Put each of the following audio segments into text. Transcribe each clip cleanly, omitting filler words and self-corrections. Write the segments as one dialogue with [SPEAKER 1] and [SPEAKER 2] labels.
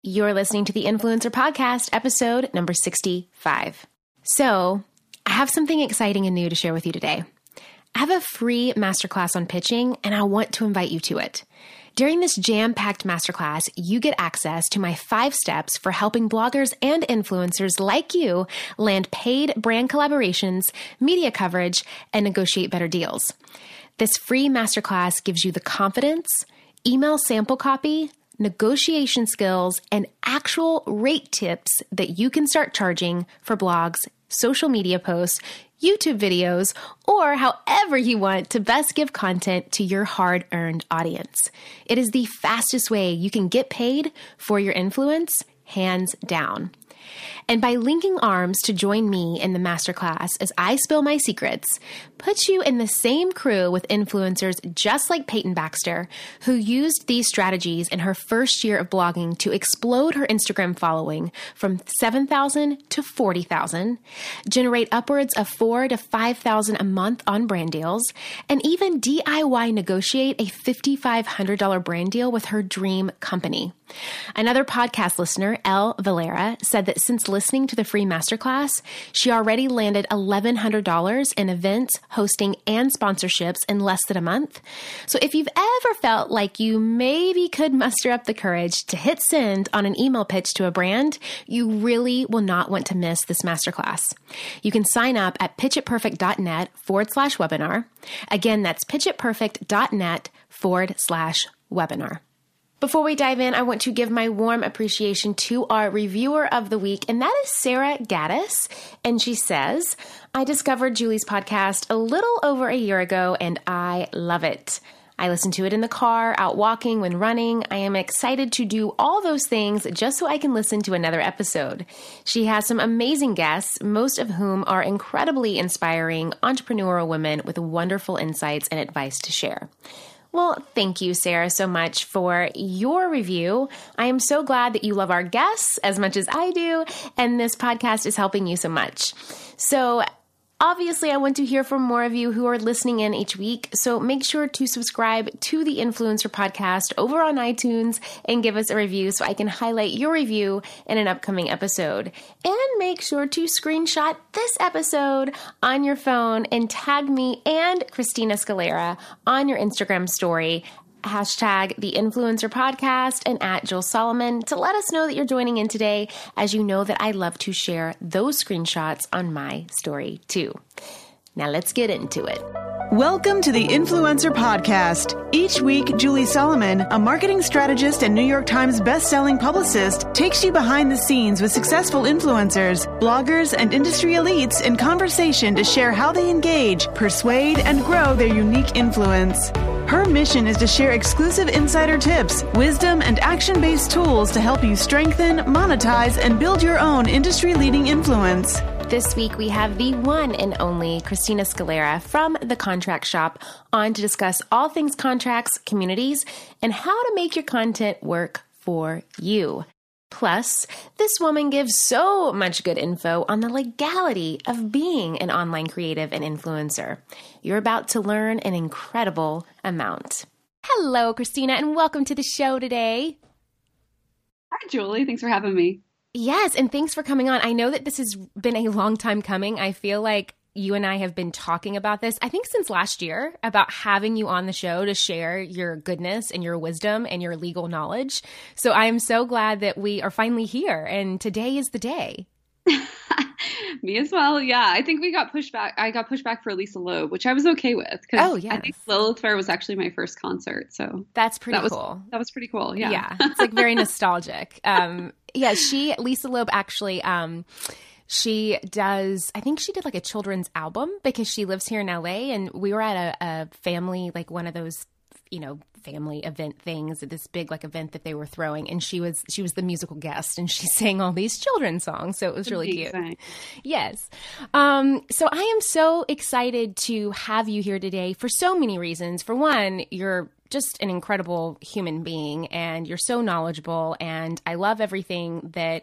[SPEAKER 1] You're listening to the Influencer Podcast, episode number 65. So, I have something exciting and new to share with you today. I have a free masterclass on pitching, and I want to invite you to it. During this jam-packed masterclass, you get access to my 5 steps for helping bloggers and influencers like you land paid brand collaborations, media coverage, and negotiate better deals. This free masterclass gives you the confidence, email sample copy, negotiation skills, and actual rate tips that you can start charging for blogs, social media posts, YouTube videos, or however you want to best give content to your hard-earned audience. It is the fastest way you can get paid for your influence, hands down. And by linking arms to join me in the masterclass as I spill my secrets, puts you in the same crew with influencers just like Peyton Baxter, who used these strategies in her first year of blogging to explode her Instagram following from 7,000 to 40,000, generate upwards of 4,000 to 5,000 a month on brand deals, and even DIY negotiate a $5,500 brand deal with her dream company. Another podcast listener, Elle Valera, said that since listening to the free masterclass, she already landed $1,100 in events, hosting, and sponsorships in less than a month. So if you've ever felt like you maybe could muster up the courage to hit send on an email pitch to a brand, you really will not want to miss this masterclass. You can sign up at pitchitperfect.net/webinar. Again, that's pitchitperfect.net/webinar. Before we dive in, I want to give my warm appreciation to our reviewer of the week, and that is Sarah Gaddis. And she says, I discovered Julie's podcast a little over a year ago, and I love it. I listen to it in the car, out walking, when running. I am excited to do all those things just so I can listen to another episode. She has some amazing guests, most of whom are incredibly inspiring entrepreneurial women with wonderful insights and advice to share. Well, thank you, Sarah, so much for your review. I am so glad that you love our guests as much as I do, and this podcast is helping you so much. So obviously, I want to hear from more of you who are listening in each week, so make sure to subscribe to the Influencer Podcast over on iTunes and give us a review so I can highlight your review in an upcoming episode. And make sure to screenshot this episode on your phone and tag me and Christina Scalera on your Instagram story, hashtag the Influencer Podcast and at Jill Solomon, to let us know that you're joining in today, as you know that I love to share those screenshots on my story too. Now let's get into it.
[SPEAKER 2] Welcome to the Influencer Podcast. Each week, Julie Solomon, a marketing strategist and New York Times best-selling publicist, takes you behind the scenes with successful influencers, bloggers, and industry elites in conversation to share how they engage, persuade, and grow their unique influence. Her mission is to share exclusive insider tips, wisdom, and action-based tools to help you strengthen, monetize, and build your own industry-leading influence.
[SPEAKER 1] This week, we have the one and only Christina Scalera from The Contract Shop on to discuss all things contracts, communities, and how to make your content work for you. Plus, this woman gives so much good info on the legality of being an online creative and influencer. You're about to learn an incredible amount. Hello, Christina, and welcome to the show today.
[SPEAKER 3] Hi, Julie. Thanks for having me.
[SPEAKER 1] Yes, and thanks for coming on. I know that this has been a long time coming. I feel like you and I have been talking about this, I think since last year, about having you on the show to share your goodness and your wisdom and your legal knowledge. So I am so glad that we are finally here, and today is the day.
[SPEAKER 3] Me as well. Yeah, I think we got pushed back. I got pushed back for Lisa Loeb, which I was okay with.
[SPEAKER 1] Oh, yeah.
[SPEAKER 3] I think Lilith Fair was actually my first concert. So
[SPEAKER 1] that's pretty cool.
[SPEAKER 3] That was pretty cool. Yeah.
[SPEAKER 1] Yeah. It's like very nostalgic. Lisa Loeb actually, she does, I think she did like a children's album because she lives here in LA, and we were at a family, like one of those, family event things, this big like event that they were throwing, and she was the musical guest, and she sang all these children's songs, so it was really cute. Yes. So I am so excited to have you here today for so many reasons. For one, you're just an incredible human being, and you're so knowledgeable, and I love everything that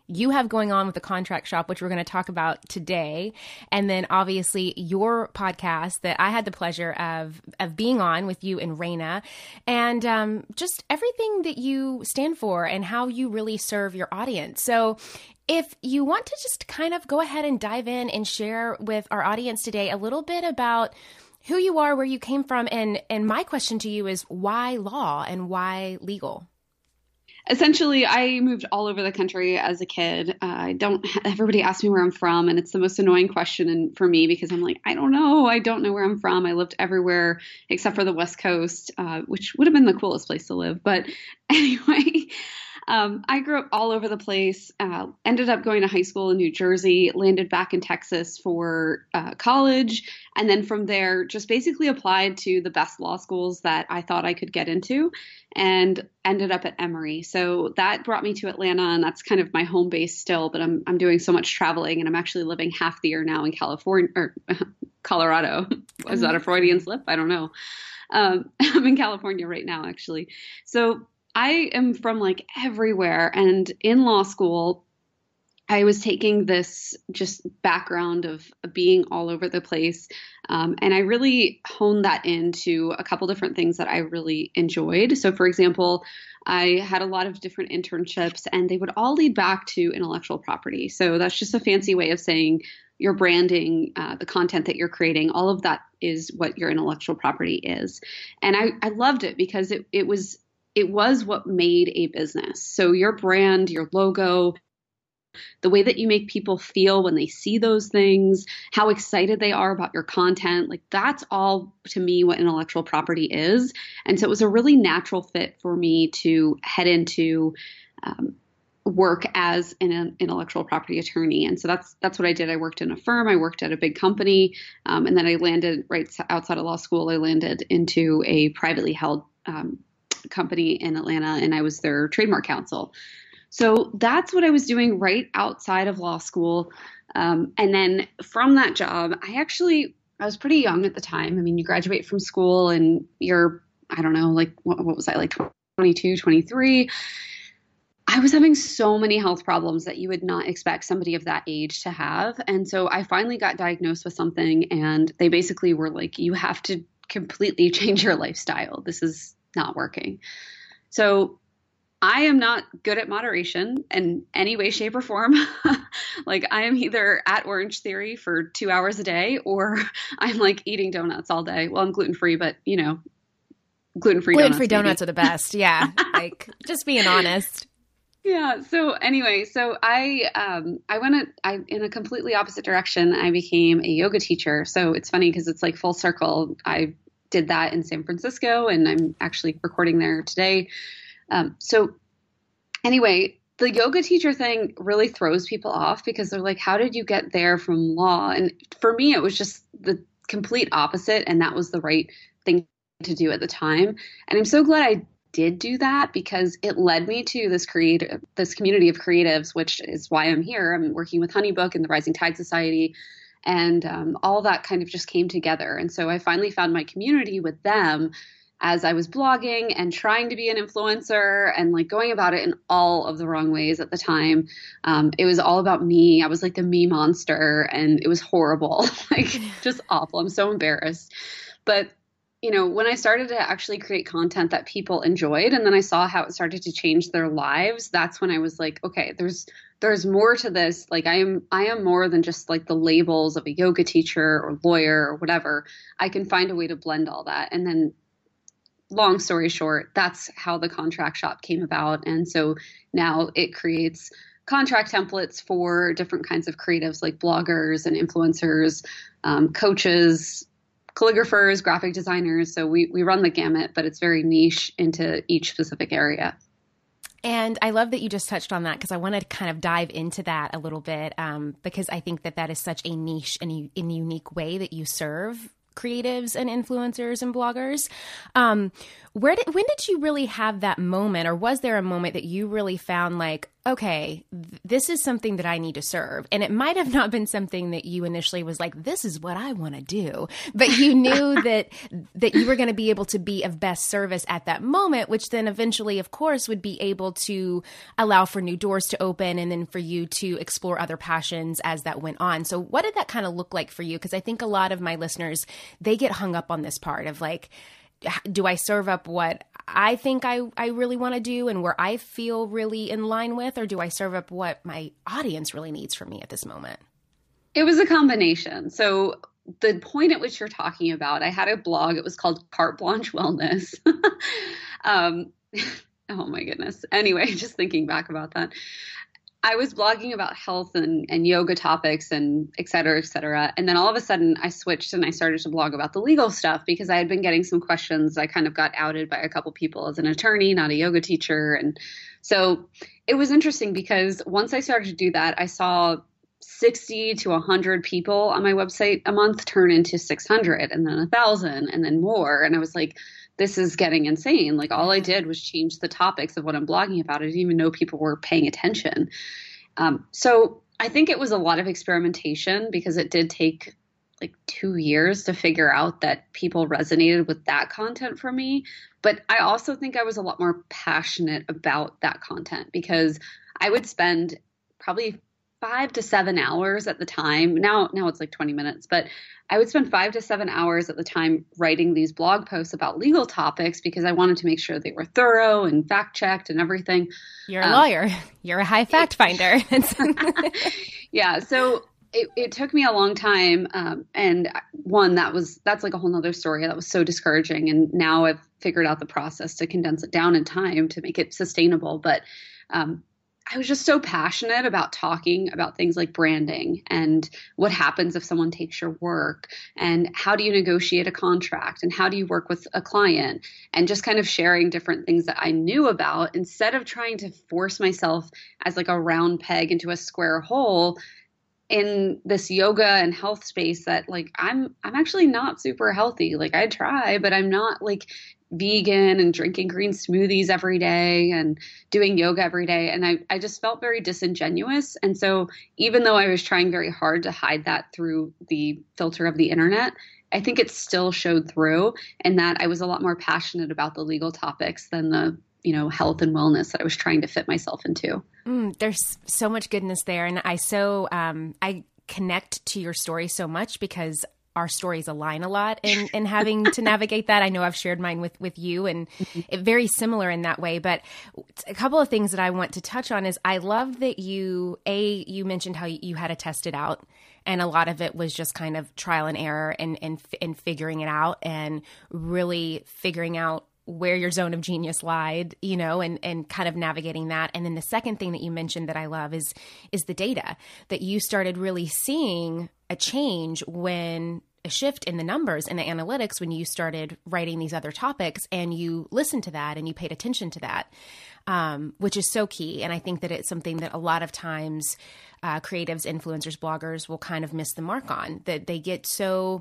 [SPEAKER 1] you have going on with the contract shop, which we're going to talk about today. And then obviously your podcast that I had the pleasure of being on with you and Raina, and just everything that you stand for and how you really serve your audience. So if you want to just kind of go ahead and dive in and share with our audience today a little bit about who you are, where you came from, and my question to you is why law and why legal?
[SPEAKER 3] Essentially, I moved all over the country as a kid. Everybody asks me where I'm from, and it's the most annoying question for me because I'm like, I don't know where I'm from. I lived everywhere except for the West Coast, which would have been the coolest place to live. But anyway, I grew up all over the place, ended up going to high school in New Jersey, landed back in Texas for college, and then from there just basically applied to the best law schools that I thought I could get into and ended up at Emory. So that brought me to Atlanta, and that's kind of my home base still, but I'm doing so much traveling, and I'm actually living half the year now in California or Colorado. Is that a Freudian slip? I don't know. I'm in California right now, actually. So I am from like everywhere. And in law school, I was taking this just background of being all over the place. And I really honed that into a couple different things that I really enjoyed. So for example, I had a lot of different internships and they would all lead back to intellectual property. So that's just a fancy way of saying your branding, the content that you're creating, all of that is what your intellectual property is. And I loved it because it was what made a business. So your brand, your logo, the way that you make people feel when they see those things, how excited they are about your content, like that's all to me what intellectual property is. And so it was a really natural fit for me to head into work as an intellectual property attorney. And so that's what I did. I worked in a firm, I worked at a big company, and then I landed right outside of law school. I landed into a privately held company in Atlanta, and I was their trademark counsel. So that's what I was doing right outside of law school. And then from that job, I was pretty young at the time. I mean, you graduate from school and you're, I don't know, like, what was I, like 22, 23? I was having so many health problems that you would not expect somebody of that age to have. And so I finally got diagnosed with something, and they basically were like, you have to completely change your lifestyle. This is not working. So I am not good at moderation in any way, shape, or form. Like I am either at Orange Theory for 2 hours a day, or I'm like eating donuts all day. Well, I'm gluten-free, but gluten-free donuts
[SPEAKER 1] are the best. Yeah. Like just being honest.
[SPEAKER 3] Yeah. So anyway, I went in a completely opposite direction. I became a yoga teacher. So it's funny because it's like full circle. I did that in San Francisco, and I'm actually recording there today. So anyway, the yoga teacher thing really throws people off because they're like, how did you get there from law? And for me, it was just the complete opposite. And that was the right thing to do at the time. And I'm so glad I did do that because it led me to this community of creatives, which is why I'm here. I'm working with Honeybook and the Rising Tide Society. And all that kind of just came together. And so I finally found my community with them as I was blogging and trying to be an influencer and like going about it in all of the wrong ways at the time. It was all about me. I was like the me monster, and it was horrible, like just awful. I'm so embarrassed. But when I started to actually create content that people enjoyed, and then I saw how it started to change their lives, that's when I was like, okay, there's more to this. Like I am more than just like the labels of a yoga teacher or lawyer or whatever. I can find a way to blend all that. And then long story short, that's how the contract shop came about. And so now it creates contract templates for different kinds of creatives like bloggers and influencers, coaches, calligraphers, graphic designers. So we run the gamut, but it's very niche into each specific area.
[SPEAKER 1] And I love that you just touched on that because I want to kind of dive into that a little bit because I think that is such a niche and in a unique way that you serve creatives and influencers and bloggers. When did you really have that moment, or was there a moment that you really found like, okay, this is something that I need to serve. And it might have not been something that you initially was like, this is what I want to do. But you knew that you were going to be able to be of best service at that moment, which then eventually, of course, would be able to allow for new doors to open and then for you to explore other passions as that went on. So what did that kind of look like for you? Because I think a lot of my listeners, they get hung up on this part of like, do I serve up what I think I really want to do and where I feel really in line with, or do I serve up what my audience really needs from me at this moment?
[SPEAKER 3] It was a combination. So the point at which you're talking about, I had a blog. It was called Carte Blanche Wellness. Oh my goodness. Anyway, just thinking back about that. I was blogging about health and yoga topics and et cetera, et cetera. And then all of a sudden I switched and I started to blog about the legal stuff because I had been getting some questions. I kind of got outed by a couple people as an attorney, not a yoga teacher. And so it was interesting because once I started to do that, I saw 60 to 100 people on my website a month turn into 600 and then 1,000 and then more. And I was like, this is getting insane. Like all I did was change the topics of what I'm blogging about. I didn't even know people were paying attention. So I think it was a lot of experimentation because it did take like 2 years to figure out that people resonated with that content for me. But I also think I was a lot more passionate about that content because I would spend probably 5 to 7 hours at the time. Now it's like 20 minutes, but I would spend 5 to 7 hours at the time writing these blog posts about legal topics because I wanted to make sure they were thorough and fact checked and everything.
[SPEAKER 1] You're a lawyer. You're a high fact finder.
[SPEAKER 3] Yeah. So it took me a long time. And one, that's like a whole nother story. That was so discouraging. And now I've figured out the process to condense it down in time to make it sustainable. But, I was just so passionate about talking about things like branding and what happens if someone takes your work and how do you negotiate a contract and how do you work with a client and just kind of sharing different things that I knew about instead of trying to force myself as like a round peg into a square hole in this yoga and health space that like I'm actually not super healthy. Like I try, but I'm not like vegan and drinking green smoothies every day and doing yoga every day. And I just felt very disingenuous. And so even though I was trying very hard to hide that through the filter of the internet, I think it still showed through and that I was a lot more passionate about the legal topics than the, health and wellness that I was trying to fit myself into.
[SPEAKER 1] There's so much goodness there. And I connect to your story so much because our stories align a lot in having to navigate that. I know I've shared mine with you and it very similar in that way. But a couple of things that I want to touch on is I love that you mentioned how you had to test it out. And a lot of it was just kind of trial and error and figuring it out and really figuring out where your zone of genius lied, and kind of navigating that. And then the second thing that you mentioned that I love is the data, that you started really seeing a change when a shift in the numbers and the analytics when you started writing these other topics and you listened to that and you paid attention to that, which is so key. And I think that it's something that a lot of times creatives, influencers, bloggers will kind of miss the mark on, that they get so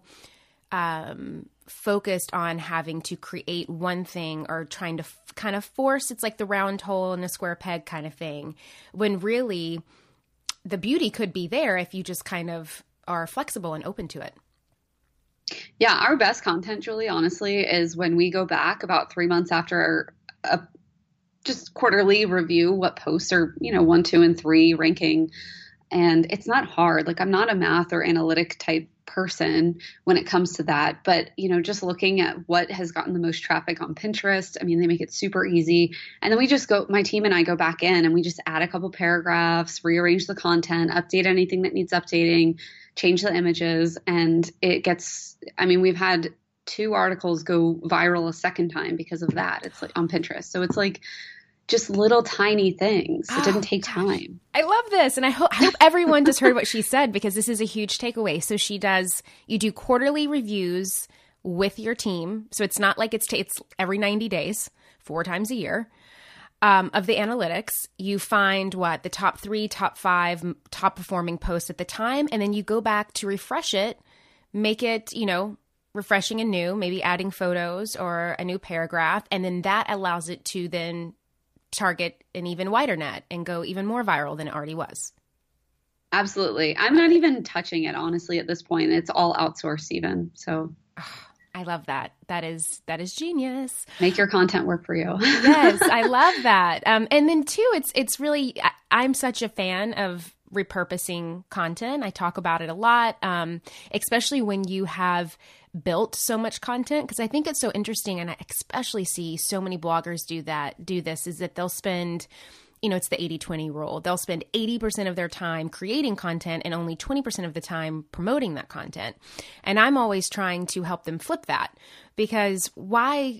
[SPEAKER 1] focused on having to create one thing or trying to kind of force, it's like the round hole in a square peg kind of thing, when really the beauty could be there if you just kind of are flexible and open to it.
[SPEAKER 3] Yeah, our best content, Julie, honestly, is when we go back about 3 months after a just quarterly review what posts are, 1, 2, and 3 ranking. And it's not hard. Like I'm not a math or analytic type person when it comes to that. But, just looking at what has gotten the most traffic on Pinterest, they make it super easy. And then we just my team and I go back in and we just add a couple paragraphs, rearrange the content, update anything that needs updating, change the images. And it gets, we've had 2 articles go viral a second time because of that. It's like on Pinterest. So it's like just little tiny things. It didn't take time.
[SPEAKER 1] I love this. And I hope everyone just heard what she said because this is a huge takeaway. So you do quarterly reviews with your team. So it's not like it's every 90 days, 4 times a year. Of the analytics, you find the top 3, top 5, top performing posts at the time. And then you go back to refresh it, make it, refreshing and new, maybe adding photos or a new paragraph. And then that allows it to then target an even wider net and go even more viral than it already was.
[SPEAKER 3] Absolutely. I'm not even touching it, honestly, at this point. It's all outsourced even. So
[SPEAKER 1] I love that. That is genius.
[SPEAKER 3] Make your content work for you.
[SPEAKER 1] Yes, I love that. And then too, it's really, I'm such a fan of repurposing content. I talk about it a lot, especially when you have built so much content, because I think it's so interesting, and I especially see so many bloggers do this, is that they'll spend, it's the 80-20 rule. They'll spend 80% of their time creating content and only 20% of the time promoting that content. And I'm always trying to help them flip that, because why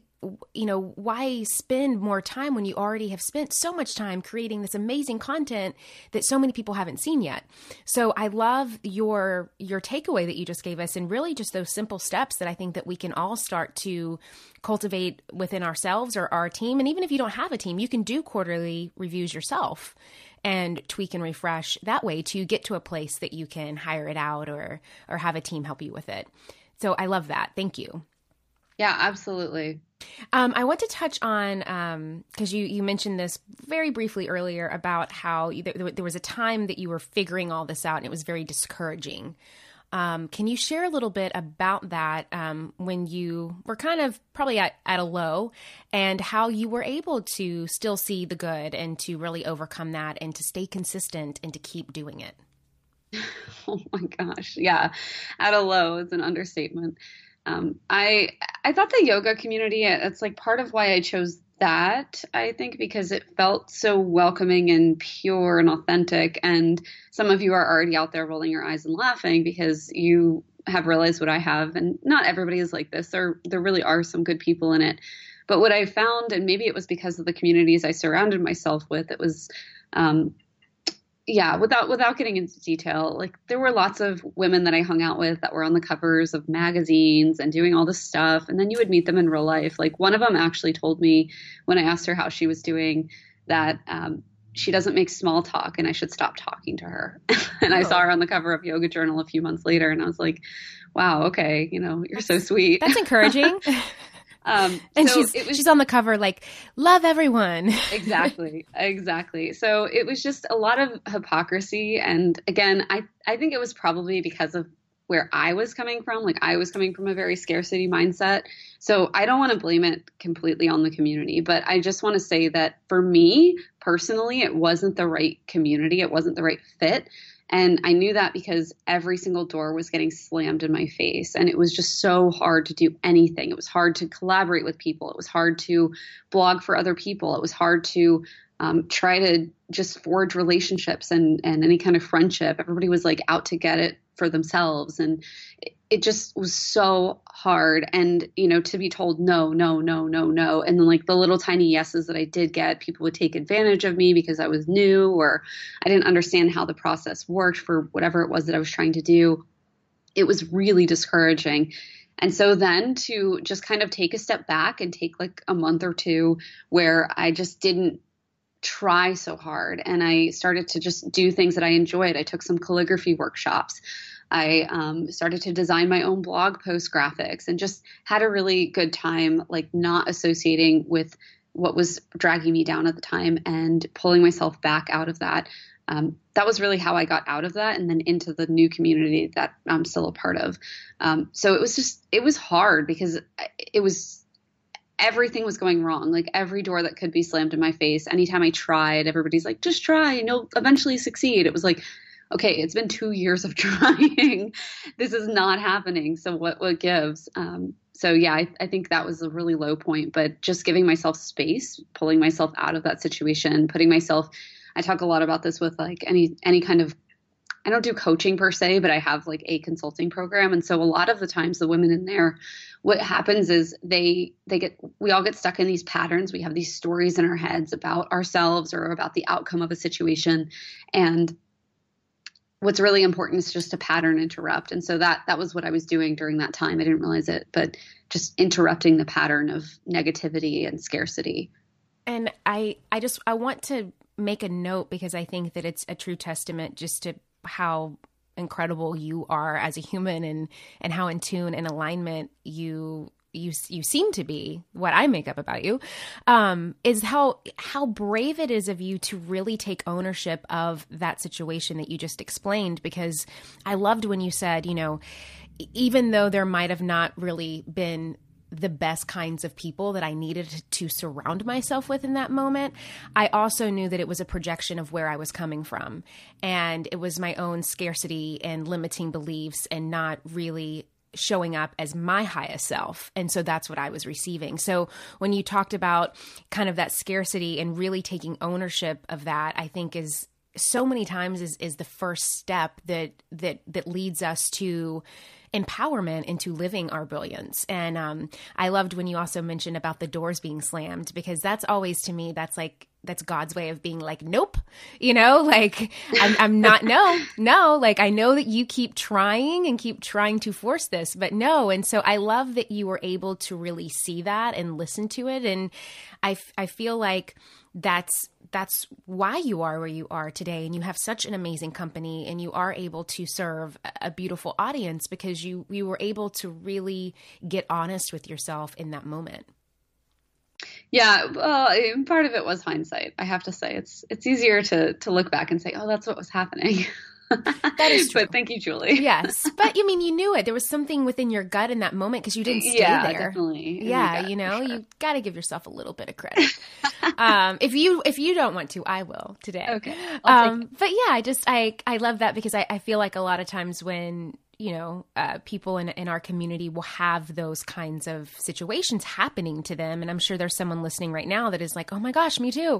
[SPEAKER 1] spend more time when you already have spent so much time creating this amazing content that so many people haven't seen yet? So I love your takeaway that you just gave us, and really just those simple steps that I think that we can all start to cultivate within ourselves or our team. And even if you don't have a team, you can do quarterly reviews yourself and tweak and refresh that way to get to a place that you can hire it out or have a team help you with it. So I love that. Thank you.
[SPEAKER 3] Yeah, absolutely.
[SPEAKER 1] I want to touch on, because you mentioned this very briefly earlier about how there was a time that you were figuring all this out and it was very discouraging. Can you share a little bit about that, when you were kind of probably at a low, and how you were able to still see the good and to really overcome that and to stay consistent and to keep doing it?
[SPEAKER 3] Oh my gosh. Yeah. At a low is an understatement. I thought the yoga community, it's like part of why I chose that, I think, because it felt so welcoming and pure and authentic. And some of you are already out there rolling your eyes and laughing because you have realized what I have. And not everybody is like this. There really are some good people in it. But what I found, and maybe it was because of the communities I surrounded myself with, it was, without getting into detail, like there were lots of women that I hung out with that were on the covers of magazines and doing all this stuff. And then you would meet them in real life. Like one of them actually told me when I asked her how she was doing that she doesn't make small talk and I should stop talking to her. And I saw her on the cover of Yoga Journal a few months later and I was like, wow, okay, you're so sweet.
[SPEAKER 1] That's encouraging. And so she's on the cover like, love everyone.
[SPEAKER 3] Exactly. So it was just a lot of hypocrisy. And again, I think it was probably because of where I was coming from. Like I was coming from a very scarcity mindset. So I don't want to blame it completely on the community, but I just want to say that for me personally, it wasn't the right community. It wasn't the right fit. And I knew that because every single door was getting slammed in my face. And it was just so hard to do anything. It was hard to collaborate with people. It was hard to blog for other people. It was hard to try to just forge relationships and any kind of friendship. Everybody was like out to get it for themselves. And it just was so hard. And, to be told no. And then like the little tiny yeses that I did get, people would take advantage of me because I was new or I didn't understand how the process worked for whatever it was that I was trying to do. It was really discouraging. And so then to just kind of take a step back and take like a month or two where I just didn't try so hard. And I started to just do things that I enjoyed. I took some calligraphy workshops. I started to design my own blog post graphics and just had a really good time, like not associating with what was dragging me down at the time and pulling myself back out of that. That was really how I got out of that and then into the new community that I'm still a part of. So it was hard because everything was going wrong. Like every door that could be slammed in my face. Anytime I tried, everybody's like, just try and you'll eventually succeed. It was like, okay, it's been 2 years of trying. This is not happening. So what gives? So yeah, I think that was a really low point, but just giving myself space, pulling myself out of that situation, I talk a lot about this with like any kind of, I don't do coaching per se, but I have like a consulting program. And so a lot of the times the women in there, what happens is we all get stuck in these patterns. We have these stories in our heads about ourselves or about the outcome of a situation. And what's really important is just to pattern interrupt. And so that was what I was doing during that time. I didn't realize it, but just interrupting the pattern of negativity and scarcity.
[SPEAKER 1] And I want to make a note because I think that it's a true testament just to how incredible you are as a human and how in tune and alignment you you seem to be, what I make up about you, is how brave it is of you to really take ownership of that situation that you just explained. Because I loved when you said, even though there might have not really been the best kinds of people that I needed to surround myself with in that moment, I also knew that it was a projection of where I was coming from. And it was my own scarcity and limiting beliefs and not really showing up as my highest self. And so that's what I was receiving. So when you talked about kind of that scarcity and really taking ownership of that, I think is so many times is the first step that leads us to empowerment into living our brilliance. And I loved when you also mentioned about the doors being slammed, because that's always, to me, that's God's way of being like, nope, like I'm not, no, like I know that you keep trying and keep trying to force this, but no. And so I love that you were able to really see that and listen to it. And I feel like that's why you are where you are today. And you have such an amazing company and you are able to serve a beautiful audience because you were able to really get honest with yourself in that moment.
[SPEAKER 3] Yeah, well, part of it was hindsight. I have to say, it's easier to look back and say, "Oh, that's what was happening."
[SPEAKER 1] That is true.
[SPEAKER 3] But thank you, Julie.
[SPEAKER 1] Yes, but you knew it. There was something within your gut in that moment because you didn't stay there.
[SPEAKER 3] Definitely.
[SPEAKER 1] Yeah, you got to give yourself a little bit of credit. If you don't want to, I will today.
[SPEAKER 3] Okay. But
[SPEAKER 1] yeah, I love that because I feel like a lot of times when people in our community will have those kinds of situations happening to them. And I'm sure there's someone listening right now that is like, oh my gosh, me too.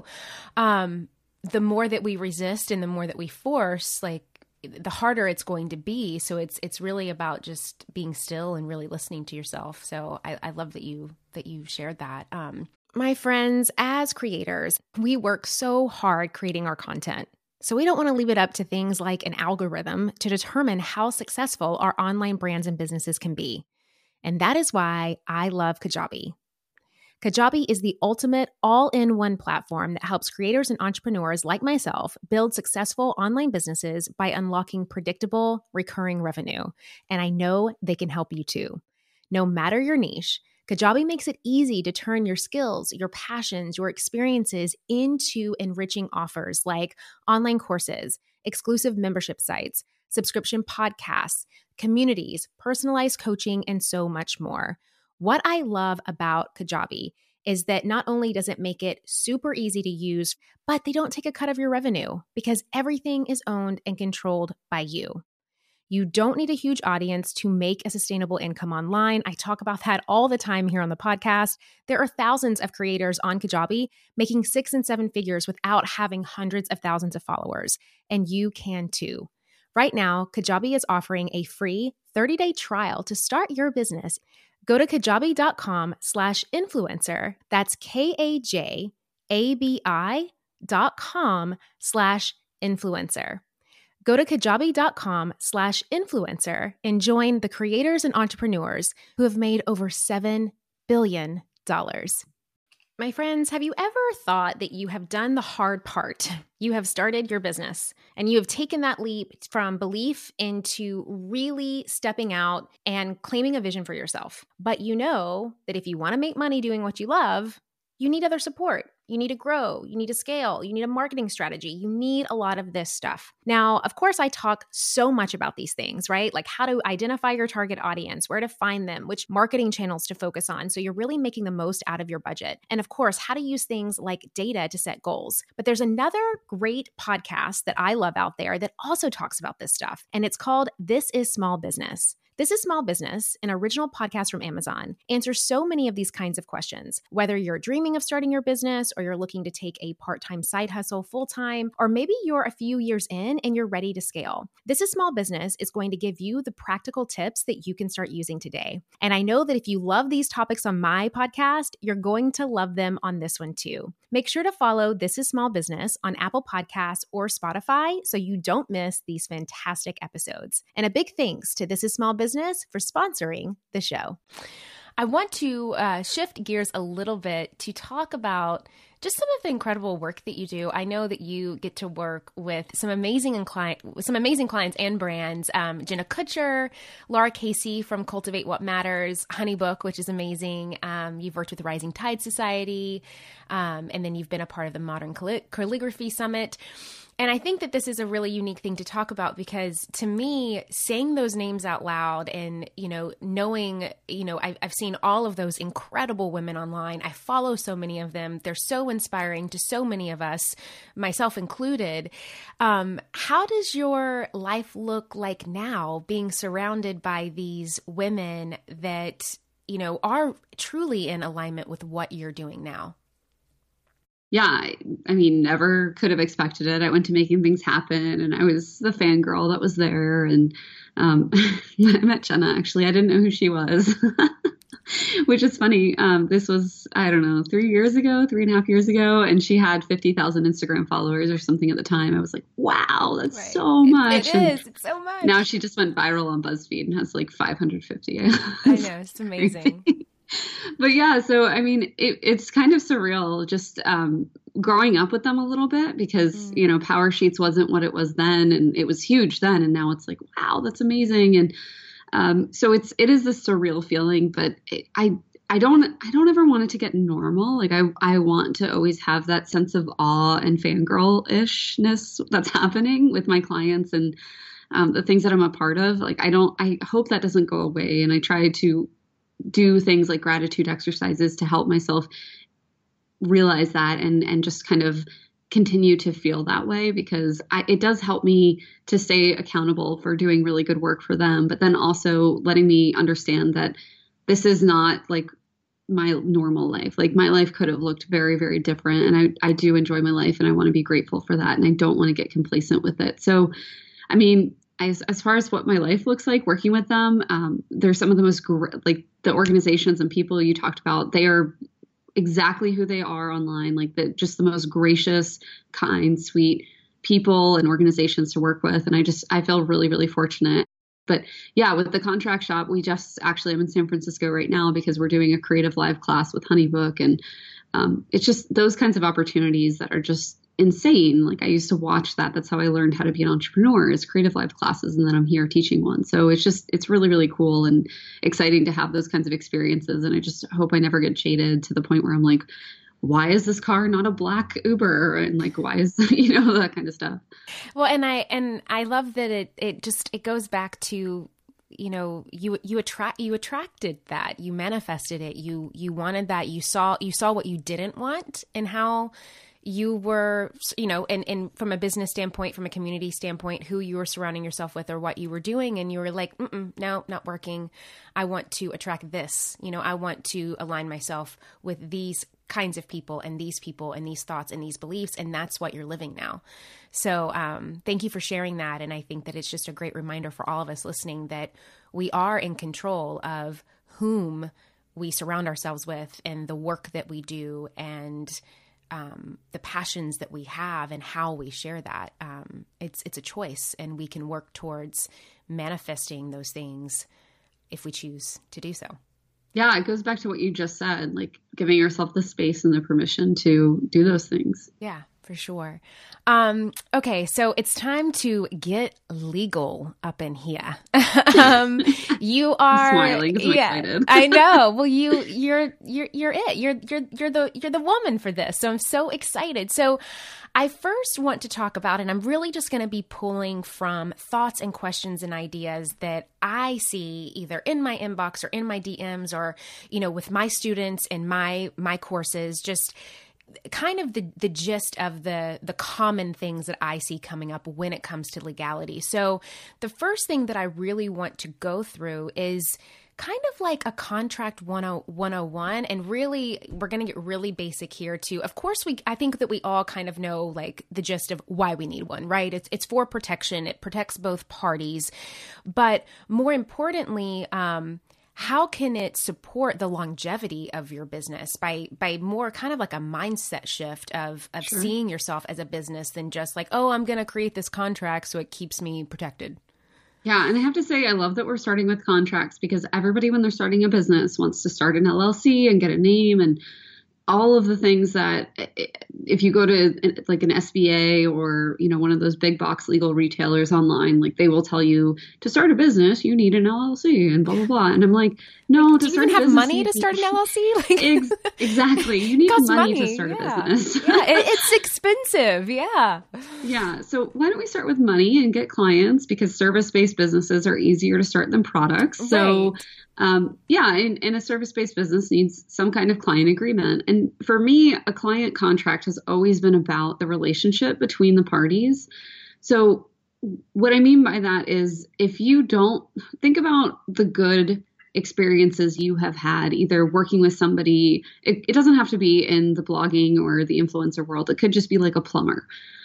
[SPEAKER 1] The more that we resist and the more that we force, like the harder it's going to be. So it's really about just being still and really listening to yourself. So I love that you shared that. My friends, as creators, we work so hard creating our content. So we don't want to leave it up to things like an algorithm to determine how successful our online brands and businesses can be. And that is why I love Kajabi. Kajabi is the ultimate all-in-one platform that helps creators and entrepreneurs like myself build successful online businesses by unlocking predictable, recurring revenue. And I know they can help you too. No matter your niche, Kajabi makes it easy to turn your skills, your passions, your experiences into enriching offers like online courses, exclusive membership sites, subscription podcasts, communities, personalized coaching, and so much more. What I love about Kajabi is that not only does it make it super easy to use, but they don't take a cut of your revenue because everything is owned and controlled by you. You don't need a huge audience to make a sustainable income online. I talk about that all the time here on the podcast. There are thousands of creators on Kajabi making 6 and 7 figures without having hundreds of thousands of followers, and you can too. Right now, Kajabi is offering a free 30-day trial to start your business. Go to kajabi.com/influencer. That's kajabi.com/influencer. Go to kajabi.com/influencer and join the creators and entrepreneurs who have made over $7 billion. My friends, have you ever thought that you have done the hard part? You have started your business and you have taken that leap from belief into really stepping out and claiming a vision for yourself. But you know that if you want to make money doing what you love, you need other support. You need to grow. You need to scale. You need a marketing strategy. You need a lot of this stuff. Now, of course, I talk so much about these things, right? Like how to identify your target audience, where to find them, which marketing channels to focus on. So you're really making the most out of your budget. And of course, how to use things like data to set goals. But there's another great podcast that I love out there that also talks about this stuff. And it's called This is Small Business. This is Small Business, an original podcast from Amazon, answers so many of these kinds of questions. Whether you're dreaming of starting your business or you're looking to take a part-time side hustle full-time, or maybe you're a few years in and you're ready to scale. This is Small Business is going to give you the practical tips that you can start using today. And I know that if you love these topics on my podcast, you're going to love them on this one too. Make sure to follow This is Small Business on Apple Podcasts or Spotify so you don't miss these fantastic episodes. And a big thanks to This is Small Business for sponsoring the show. I want to shift gears a little bit to talk about just some of the incredible work that you do. I know that you get to work with some amazing clients and brands. Jenna Kutcher, Laura Casey from Cultivate What Matters, Honeybook, which is amazing. You've worked with the Rising Tide Society, and then you've been a part of the Modern Calligraphy Summit. And I think that this is a really unique thing to talk about because to me, saying those names out loud and, knowing, I've seen all of those incredible women online. I follow so many of them. They're so inspiring to so many of us, myself included. How does your life look like now being surrounded by these women that, are truly in alignment with what you're doing now?
[SPEAKER 3] Yeah, I mean, never could have expected it. I went to Making Things Happen and I was the fangirl that was there. And I met Jenna, actually. I didn't know who she was, which is funny. This was, I don't know, 3.5 years ago. And she had 50,000 Instagram followers or something at the time. I was like, wow, that's so much.
[SPEAKER 1] It's so much.
[SPEAKER 3] Now she just went viral on BuzzFeed and has like 550.
[SPEAKER 1] I know, it's amazing.
[SPEAKER 3] But yeah, so I mean, it's kind of surreal just growing up with them a little bit because, Power Sheets wasn't what it was then and it was huge then. And now it's like, wow, that's amazing. And so it is this surreal feeling, but I don't ever want it to get normal. Like I want to always have that sense of awe and fangirl-ishness that's happening with my clients and the things that I'm a part of. Like I hope that doesn't go away. And I try to do things like gratitude exercises to help myself realize that and just kind of continue to feel that way because it does help me to stay accountable for doing really good work for them, but then also letting me understand that this is not like my normal life. Like my life could have looked very, very different. And I do enjoy my life and I want to be grateful for that. And I don't want to get complacent with it. So, I mean, as far as what my life looks like working with them, they're some of the most like the organizations and people you talked about. They are exactly who they are online, like just the most gracious, kind, sweet people and organizations to work with. And I feel really, really fortunate. But yeah, with the contract shop, I'm in San Francisco right now because we're doing a creative live class with Honeybook. And it's just those kinds of opportunities that are just insane. Like I used to watch that. That's how I learned how to be an entrepreneur is creative live classes. And then I'm here teaching one. So it's really, really cool and exciting to have those kinds of experiences. And I just hope I never get jaded to the point where I'm like, why is this car not a black Uber? And like, why is, that kind of stuff.
[SPEAKER 1] Well, and I love that it goes back to, you attracted that, you manifested it, you wanted that, you saw what you didn't want and how you were, and from a business standpoint, from a community standpoint, who you were surrounding yourself with or what you were doing. And you were like, no, not working. I want to attract this, I want to align myself with these kinds of people and these thoughts and these beliefs. And that's what you're living now. So thank you for sharing that. And I think that it's just a great reminder for all of us listening that we are in control of whom we surround ourselves with and the work that we do and the passions that we have and how we share that. It's a choice and we can work towards manifesting those things if we choose to do so.
[SPEAKER 3] Yeah, it goes back to what you just said, like giving yourself the space and the permission to do those things.
[SPEAKER 1] Yeah, for sure. Okay, so it's time to get legal up in here. You are
[SPEAKER 3] smiling 'cause I'm excited.
[SPEAKER 1] I know. Well, you're it. You're the woman for this. So I'm so excited. So I first want to talk about, and I'm really just going to be pulling from thoughts and questions and ideas that I see either in my inbox or in my DMs or, with my students in my courses, just kind of the gist of the common things that I see coming up when it comes to legality. So the first thing that I really want to go through is kind of like a contract 101. And really, we're going to get really basic here too. Of course, I think that we all kind of know like the gist of why we need one, right? It's for protection. It protects both parties. But more importantly, how can it support the longevity of your business by more kind of like a mindset shift of
[SPEAKER 3] Sure.
[SPEAKER 1] seeing yourself as a business than just like, oh, I'm going to create this contract so it keeps me protected?
[SPEAKER 3] Yeah. And I have to say, I love that we're starting with contracts because everybody, when they're starting a business, wants to start an LLC and get a name. And all of the things that if you go to like an SBA or, one of those big box legal retailers online, like they will tell you to start a business, you need an LLC and blah, blah, blah. And I'm like, no,
[SPEAKER 1] to start a business. Do you even have money to start an LLC?
[SPEAKER 3] Exactly. You need money to start a business.
[SPEAKER 1] Yeah, it's expensive. Yeah.
[SPEAKER 3] Yeah. So why don't we start with money and get clients, because service-based businesses are easier to start than products.
[SPEAKER 1] Right.
[SPEAKER 3] So and a service-based business needs some kind of client agreement. And for me, a client contract has always been about the relationship between the parties. So what I mean by that is, if you don't think about the good experiences you have had either working with somebody, it doesn't have to be in the blogging or the influencer world. It could just be like a plumber.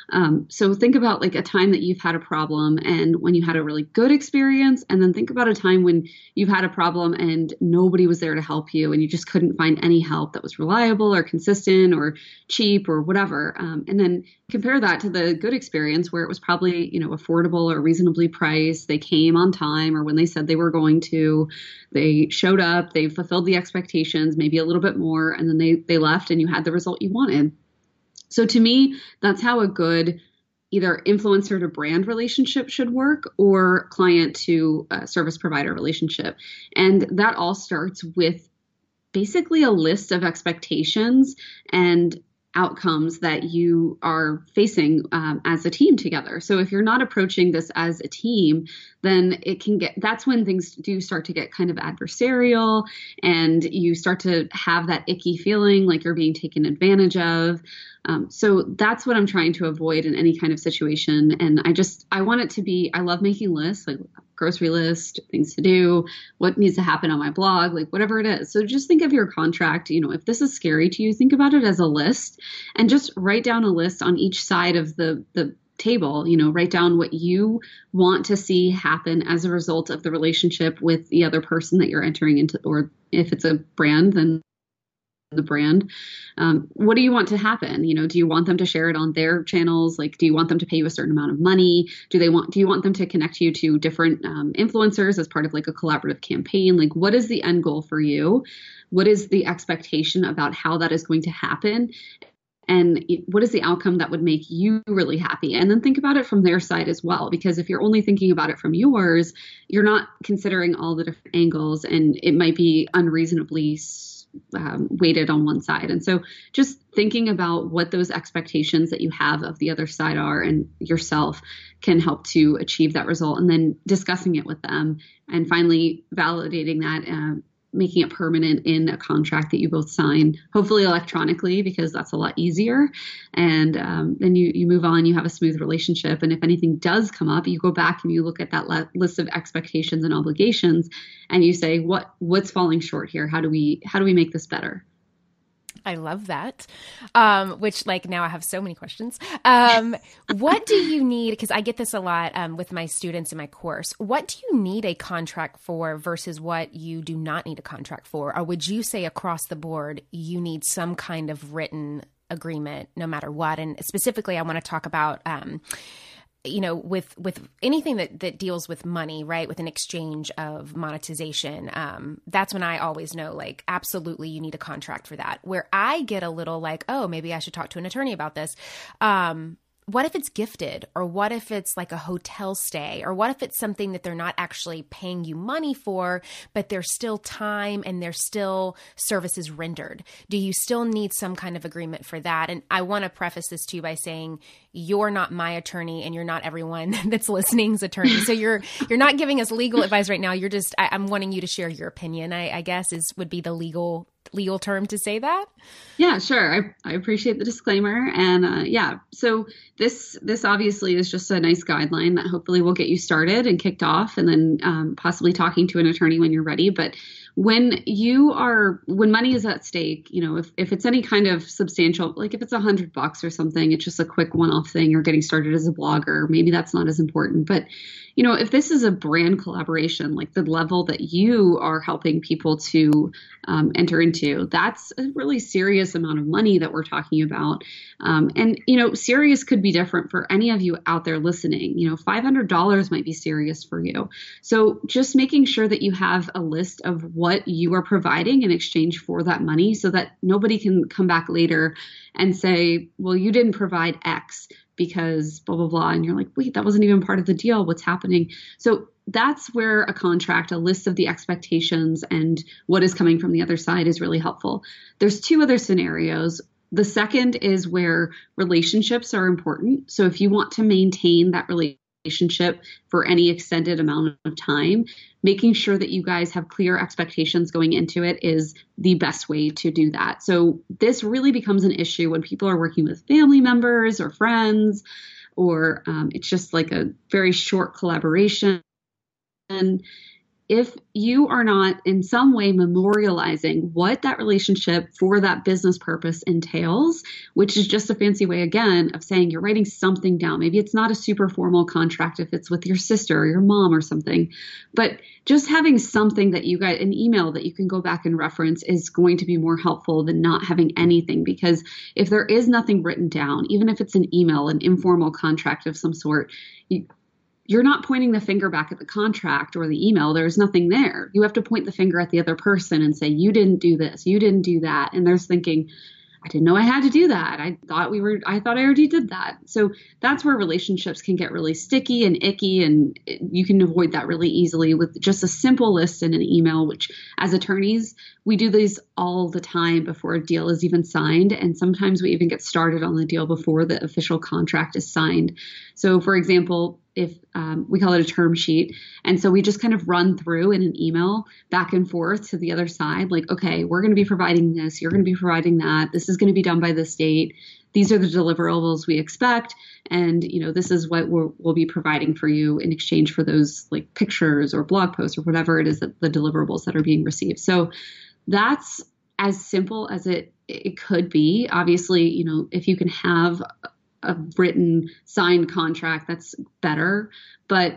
[SPEAKER 3] So think about like a time that you've had a problem and when you had a really good experience, and then think about a time when you've had a problem and nobody was there to help you and you just couldn't find any help that was reliable or consistent or cheap or whatever. And then compare that to the good experience where it was probably, affordable or reasonably priced. They came on time, or when they said they were going to, they showed up, they fulfilled the expectations, maybe a little bit more, and then they left and you had the result you wanted. So to me, that's how a good either influencer to brand relationship should work, or client to service provider relationship. And that all starts with basically a list of expectations and outcomes that you are facing as a team together. So if you're not approaching this as a team, then that's when things do start to get kind of adversarial, and you start to have that icky feeling like you're being taken advantage of. So that's what I'm trying to avoid in any kind of situation. And I want it to be, I love making lists, like grocery list, things to do, what needs to happen on my blog, like whatever it is. So just think of your contract, if this is scary to you, think about it as a list and just write down a list on each side of the table, write down what you want to see happen as a result of the relationship with the other person that you're entering into, or if it's a brand, then the brand. What do you want to happen? Do you want them to share it on their channels? Like, do you want them to pay you a certain amount of money? Do you want them to connect you to different influencers as part of like a collaborative campaign? Like, what is the end goal for you? What is the expectation about how that is going to happen? And what is the outcome that would make you really happy? And then think about it from their side as well, because if you're only thinking about it from yours, you're not considering all the different angles, and it might be unreasonably weighted on one side. And so just thinking about what those expectations that you have of the other side are and yourself can help to achieve that result, and then discussing it with them and finally validating that, making it permanent in a contract that you both sign, hopefully electronically, because that's a lot easier. And then you move on, you have a smooth relationship. And if anything does come up, you go back and you look at that list of expectations and obligations, and you say, what's falling short here? How do we make this better?
[SPEAKER 1] I love that. Which, like, now I have so many questions. What do you need? Because I get this a lot with my students in my course. What do you need a contract for versus what you do not need a contract for? Or would you say across the board, you need some kind of written agreement no matter what? And specifically, I want to talk about with anything that deals with money, right? With an exchange of monetization, that's when I always know, like, absolutely, you need a contract for that. Where I get a little like, oh, maybe I should talk to an attorney about this. What if it's gifted, or what if it's like a hotel stay, or what if it's something that they're not actually paying you money for, but there's still time and there's still services rendered? Do you still need some kind of agreement for that? And I want to preface this too by saying you're not my attorney and you're not everyone that's listening's attorney. So you're not giving us legal advice right now. You're just, I'm wanting you to share your opinion, I guess would be the legal term to say that.
[SPEAKER 3] Yeah, sure. I appreciate the disclaimer. And so this obviously is just a nice guideline that hopefully will get you started and kicked off, and then possibly talking to an attorney when you're ready. But when money is at stake, if it's any kind of substantial, like if it's $100 or something, it's just a quick one-off thing, you're getting started as a blogger, maybe that's not as important. But if this is a brand collaboration, like the level that you are helping people to enter into, that's a really serious amount of money that we're talking about. And serious could be different for any of you out there listening. $500 might be serious for you. So just making sure that you have a list of what you are providing in exchange for that money so that nobody can come back later and say, well, you didn't provide X because blah, blah, blah. And you're like, wait, that wasn't even part of the deal. What's happening? So that's where a contract, a list of the expectations and what is coming from the other side is really helpful. There's two other scenarios. The second is where relationships are important. So if you want to maintain that relationship for any extended amount of time, making sure that you guys have clear expectations going into it is the best way to do that. So this really becomes an issue when people are working with family members or friends, or it's just like a very short collaboration. And if you are not in some way memorializing what that relationship for that business purpose entails, which is just a fancy way, again, of saying you're writing something down. Maybe it's not a super formal contract if it's with your sister or your mom or something, but just having something that you got, an email that you can go back and reference, is going to be more helpful than not having anything. Because if there is nothing written down, even if it's an email, an informal contract of some sort, you're not pointing the finger back at the contract or the email. There's nothing there. You have to point the finger at the other person and say, you didn't do this, you didn't do that. And they're thinking, I didn't know I had to do that. I thought I already did that. So that's where relationships can get really sticky and icky, and you can avoid that really easily with just a simple list in an email, which as attorneys, we do these all the time before a deal is even signed. And sometimes we even get started on the deal before the official contract is signed. So for example, if we call it a term sheet. And so we just kind of run through in an email back and forth to the other side, like, okay, we're going to be providing this, you're going to be providing that, this is going to be done by this date, these are the deliverables we expect, and this is what we'll be providing for you in exchange for those like pictures or blog posts or whatever it is that the deliverables that are being received. So that's as simple as it could be. Obviously, if you can have a written signed contract, that's better. But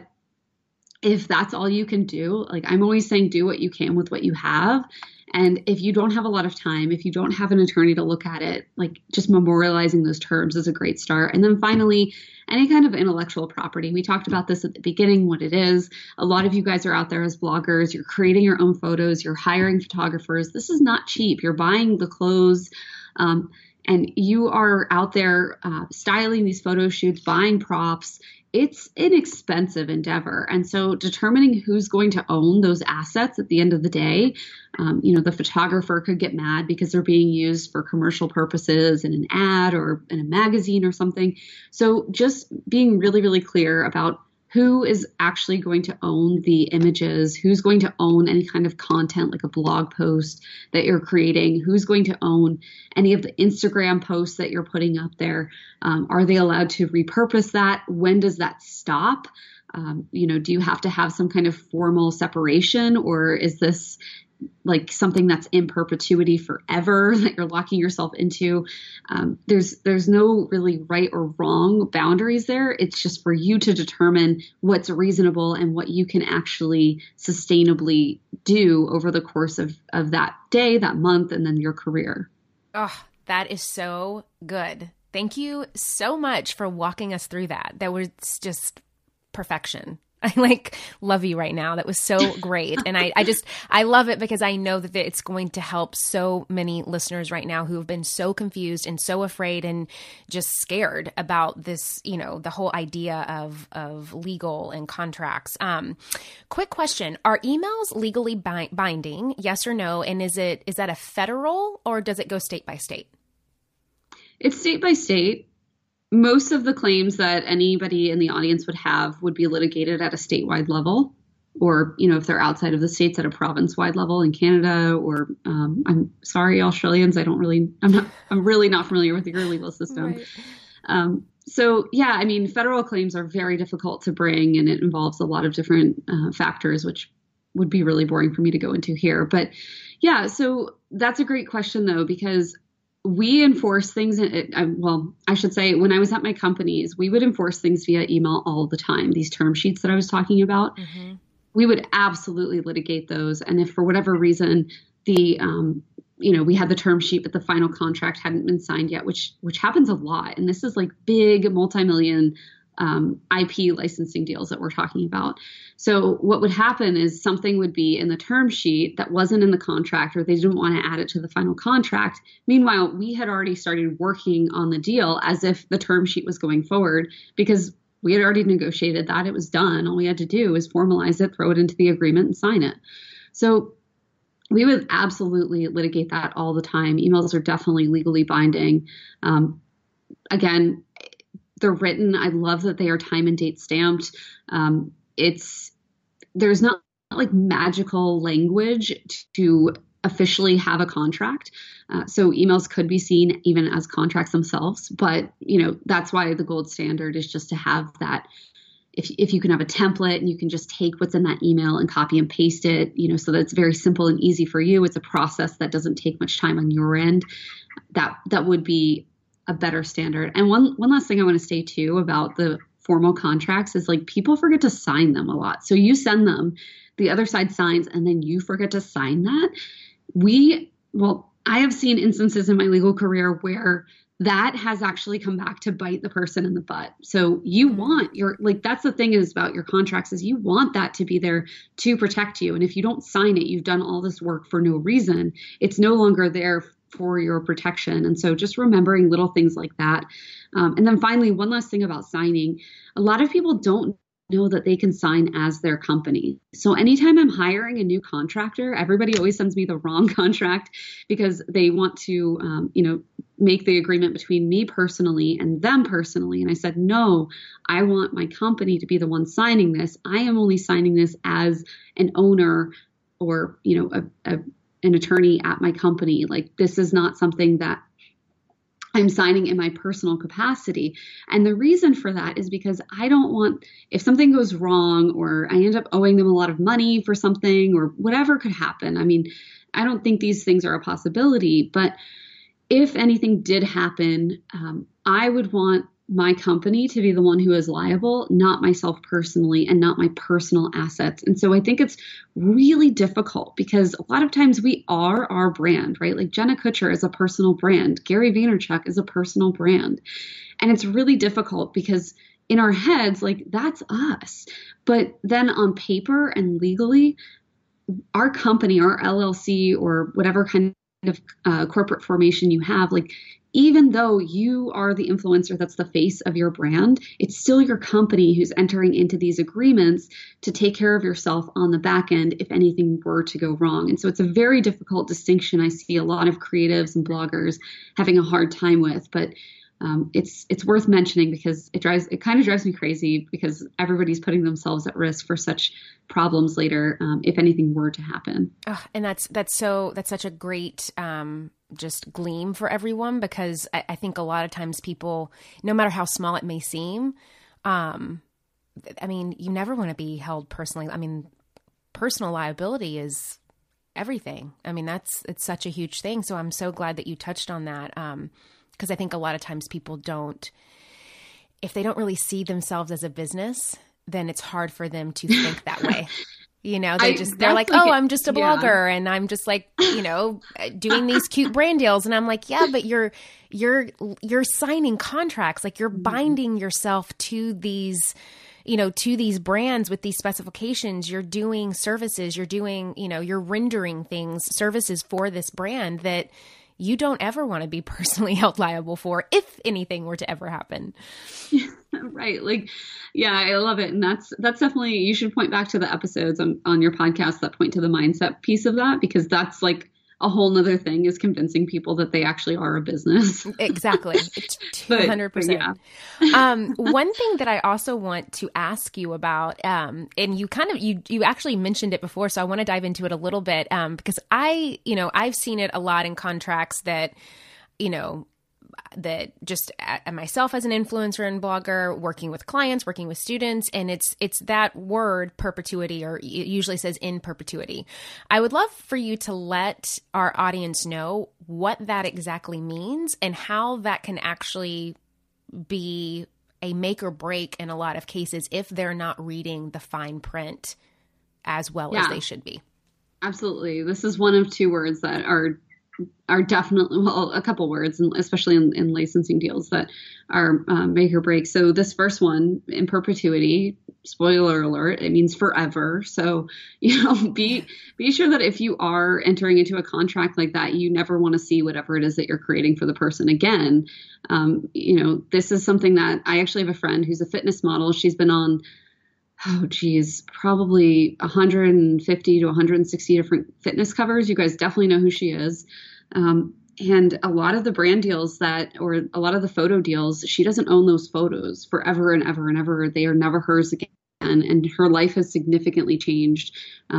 [SPEAKER 3] if that's all you can do, like I'm always saying, do what you can with what you have. And if you don't have a lot of time, if you don't have an attorney to look at it, like just memorializing those terms is a great start. And then finally, any kind of intellectual property. We talked about this at the beginning, what it is. A lot of you guys are out there as bloggers. You're creating your own photos. You're hiring photographers. This is not cheap. You're buying the clothes. And you are out there styling these photo shoots, buying props. It's an expensive endeavor. And so determining who's going to own those assets at the end of the day, the photographer could get mad because they're being used for commercial purposes in an ad or in a magazine or something. So just being really, really clear about who is actually going to own the images, who's going to own any kind of content like a blog post that you're creating, who's going to own any of the Instagram posts that you're putting up there. Are they allowed to repurpose that? When does that stop? Do you have to have some kind of formal separation, or is this like something that's in perpetuity forever that you're locking yourself into? There's no really right or wrong boundaries there. It's just for you to determine what's reasonable and what you can actually sustainably do over the course of that day, that month, and then your career.
[SPEAKER 1] Oh, that is so good. Thank you so much for walking us through that. That was just perfection. I love you right now. That was so great. And I love it because I know that it's going to help so many listeners right now who have been so confused and so afraid and just scared about this, the whole idea of legal and contracts. Quick question. Are emails legally binding? Yes or no? And is that a federal, or does it go state by state?
[SPEAKER 3] It's state by state. Most of the claims that anybody in the audience would have would be litigated at a statewide level, or, if they're outside of the states, at a province-wide level in Canada, or I'm sorry, Australians, I'm really not familiar with your legal system. Right. So yeah, federal claims are very difficult to bring, and it involves a lot of different factors, which would be really boring for me to go into here. But yeah, so that's a great question though, because we enforce things. I should say, when I was at my companies, we would enforce things via email all the time. These term sheets that I was talking about, we would absolutely litigate those. And if for whatever reason we had the term sheet, but the final contract hadn't been signed yet, which happens a lot. And this is like big multi-million IP licensing deals that we're talking about. So what would happen is something would be in the term sheet that wasn't in the contract, or they didn't want to add it to the final contract. Meanwhile, we had already started working on the deal as if the term sheet was going forward, because we had already negotiated that. It was done. All we had to do was formalize it, throw it into the agreement, and sign it. So we would absolutely litigate that all the time. Emails are definitely legally binding. Again, they're written. I love that they are time and date stamped. There's not like magical language to officially have a contract. So emails could be seen even as contracts themselves, but that's why the gold standard is just to have that. If you can have a template and you can just take what's in that email and copy and paste it, so that it's very simple and easy for you. It's a process that doesn't take much time on your end. That would be a better standard. And one last thing I want to say too about the formal contracts is like people forget to sign them a lot. So you send them, the other side signs, and then you forget to sign that. I have seen instances in my legal career where that has actually come back to bite the person in the butt. So you want that's the thing is about your contracts is you want that to be there to protect you. And if you don't sign it, you've done all this work for no reason. It's no longer there for your protection. And so just remembering little things like that. And then finally, one last thing about signing. A lot of people don't know that they can sign as their company. So anytime I'm hiring a new contractor, everybody always sends me the wrong contract because they want to, make the agreement between me personally and them personally. And I said, no, I want my company to be the one signing this. I am only signing this as an owner or, an attorney at my company. Like this is not something that I'm signing in my personal capacity. And the reason for that is because I don't want, if something goes wrong or I end up owing them a lot of money for something or whatever could happen. I mean, I don't think these things are a possibility, but if anything did happen, I would want my company to be the one who is liable, not myself personally and not my personal assets. And so I think it's really difficult because a lot of times we are our brand, right? Like Jenna Kutcher is a personal brand. Gary Vaynerchuk is a personal brand. And it's really difficult because in our heads, like that's us. But then on paper and legally, our company, our LLC or whatever kind of corporate formation you have, like even though you are the influencer that's the face of your brand, it's still your company who's entering into these agreements to take care of yourself on the back end if anything were to go wrong. And so it's a very difficult distinction. I see a lot of creatives and bloggers having a hard time with, but it's worth mentioning because it kind of drives me crazy because everybody's putting themselves at risk for such problems later if anything were to happen.
[SPEAKER 1] Oh, and that's such a great just gleam for everyone because I think a lot of times people, no matter how small it may seem, you never want to be held personally. I mean, personal liability is everything. I mean, it's such a huge thing. So I'm so glad that you touched on that. Because I think a lot of times people if they don't really see themselves as a business, then it's hard for them to think that way. They're like, oh, I'm just a blogger and I'm just like, doing these cute brand deals. And I'm like, yeah, but you're signing contracts, like you're binding yourself to these, to these brands with these specifications. You're doing services, you're rendering services for this brand that you don't ever want to be personally held liable for if anything were to ever happen.
[SPEAKER 3] Right. Like, yeah, I love it. And that's definitely, you should point back to the episodes on your podcast that point to the mindset piece of that, because that's like a whole nother thing is convincing people that they actually are a business.
[SPEAKER 1] Exactly. 200%. Yeah. One thing that I also want to ask you about, and you actually mentioned it before, so I want to dive into it a little bit, because I've seen it a lot in contracts that just myself as an influencer and blogger, working with clients, working with students, and it's that word perpetuity, or it usually says in perpetuity. I would love for you to let our audience know what that exactly means and how that can actually be a make or break in a lot of cases if they're not reading the fine print as well as they should be.
[SPEAKER 3] Absolutely. This is one of two words that are are definitely, well, a couple words, and especially in licensing deals that are make or break. So this first one, in perpetuity, spoiler alert, it means forever. So, be sure that if you are entering into a contract like that, you never want to see whatever it is that you're creating for the person again. This is something that I actually have a friend who's a fitness model. She's been on, probably 150 to 160 different fitness covers. You guys definitely know who she is. And a lot of the brand deals or a lot of the photo deals, she doesn't own those photos forever and ever and ever. They are never hers again. And her life has significantly changed.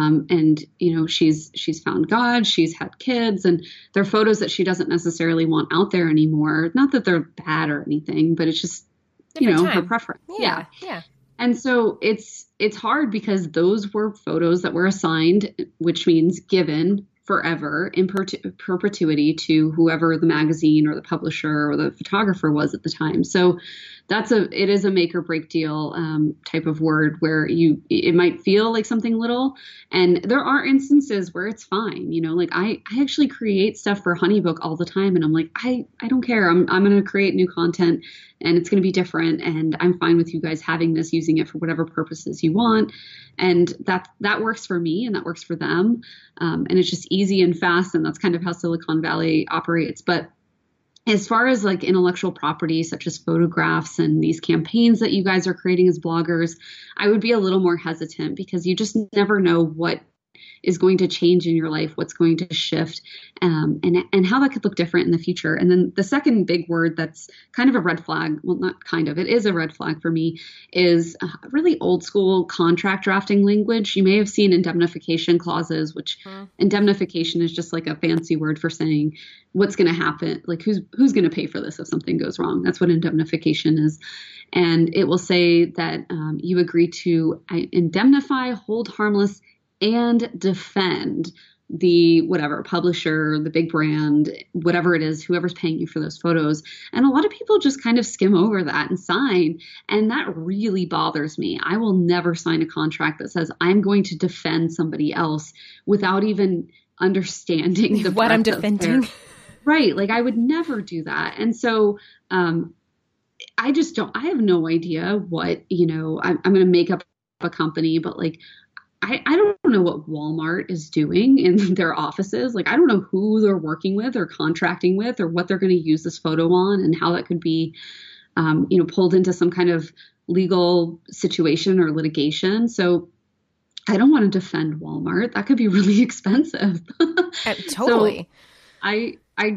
[SPEAKER 3] She's found God, she's had kids, and they're photos that she doesn't necessarily want out there anymore. Not that they're bad or anything, but it's just, her preference.
[SPEAKER 1] Yeah.
[SPEAKER 3] And so it's hard because those were photos that were assigned, which means given forever in perpetuity to whoever the magazine or the publisher or the photographer was at the time. So it is a make or break deal type of word where it might feel like something little, and there are instances where it's fine. Like I actually create stuff for Honeybook all the time, and I'm like, I don't care. I'm going to create new content, and it's going to be different, and I'm fine with you guys having this, using it for whatever purposes you want. And that works for me, and that works for them. And it's just easy and fast, and that's kind of how Silicon Valley operates. But as far as like intellectual property, such as photographs and these campaigns that you guys are creating as bloggers, I would be a little more hesitant, because you just never know what is going to change in your life, what's going to shift, and how that could look different in the future. And then the second big word that's kind of a red flag, well, not kind of, it is a red flag for me, is really old school contract drafting language. You may have seen indemnification clauses, which indemnification is just like a fancy word for saying what's going to happen, like who's going to pay for this if something goes wrong. That's what indemnification is. And it will say that you agree to indemnify, hold harmless, and defend the whatever publisher, the big brand, whatever it is, whoever's paying you for those photos. And a lot of people just kind of skim over that and sign. And that really bothers me. I will never sign a contract that says I'm going to defend somebody else without even understanding
[SPEAKER 1] what I'm defending.
[SPEAKER 3] Right. Like I would never do that. And so, I have no idea what, I'm going to make up a company, but like, I don't know what Walmart is doing in their offices. Like, I don't know who they're working with or contracting with, or what they're going to use this photo on, and how that could be, pulled into some kind of legal situation or litigation. So I don't want to defend Walmart. That could be really expensive.
[SPEAKER 1] Totally.
[SPEAKER 3] So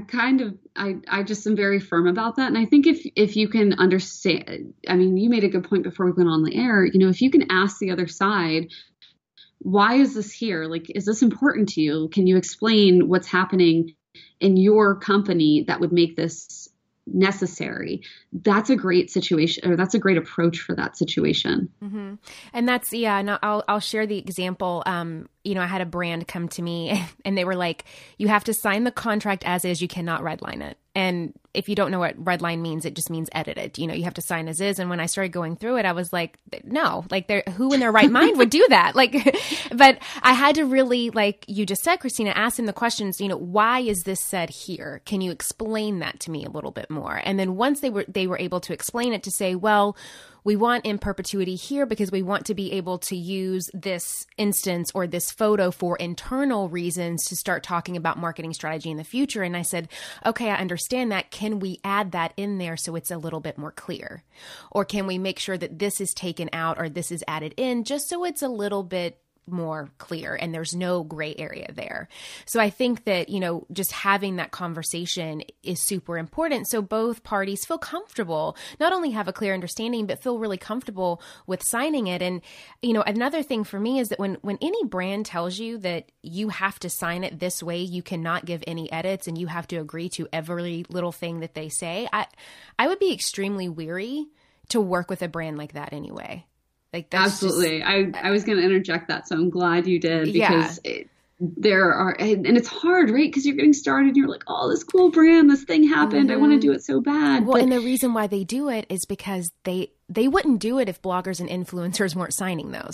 [SPEAKER 3] I just am very firm about that. And I think if you can understand, I mean, you made a good point before we went on the air, if you can ask the other side, why is this here? Like, is this important to you? Can you explain what's happening in your company that would make this necessary? That's a great situation, or that's a great approach for that situation.
[SPEAKER 1] Mm-hmm. And that's, I'll share the example. I had a brand come to me and they were like, you have to sign the contract as is, you cannot redline it. And if you don't know what redline means, it just means edited. You have to sign as is. And when I started going through it, I was like, no, like who in their right mind would do that? Like, but I had to really, like you just said, Christina, ask them the questions, why is this said here? Can you explain that to me a little bit more? And then once they were able to explain it, to say, well, we want in perpetuity here because we want to be able to use this instance or this photo for internal reasons to start talking about marketing strategy in the future. And I said, okay, I understand that. Can we add that in there so it's a little bit more clear? Or can we make sure that this is taken out or this is added in just so it's a little bit more clear and there's no gray area there? So I think that, just having that conversation is super important. So both parties feel comfortable, not only have a clear understanding, but feel really comfortable with signing it. And, another thing for me is that when any brand tells you that you have to sign it this way, you cannot give any edits and you have to agree to every little thing that they say, I would be extremely weary to work with a brand like that anyway. Like that's
[SPEAKER 3] absolutely. I was going to interject that, so I'm glad you did, because there are, and it's hard, right? Because you're getting started and you're like, oh, this cool brand, this thing happened. Mm-hmm. I want to do it so bad.
[SPEAKER 1] Well, and the reason why they do it is because they wouldn't do it if bloggers and influencers weren't signing those.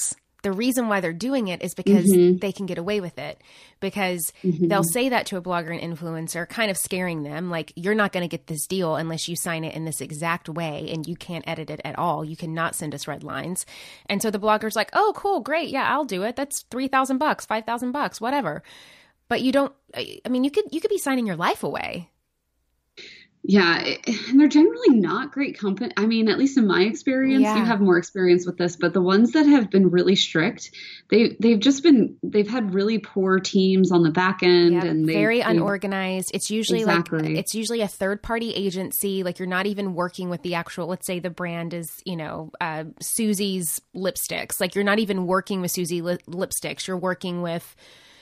[SPEAKER 1] the reason why they're doing it is because they can get away with it, because they'll say that to a blogger and influencer, kind of scaring them, like, you're not going to get this deal unless you sign it in this exact way, and you can't edit it at all. You cannot send us red lines. And so the blogger's like, oh, cool, great, yeah, I'll do it. That's $3,000, $5,000, whatever. But you don't. I mean, you could be signing your life away.
[SPEAKER 3] Yeah, and they're generally not great company. I mean, at least in my experience, you have more experience with this, but the ones that have been really strict, they've had really poor teams on the back end, and
[SPEAKER 1] very unorganized. It's usually it's usually a third party agency. Like, you're not even working with the actual, let's say the brand is, Susie's lipsticks. Like, you're not even working with Susie lipsticks. You're working with,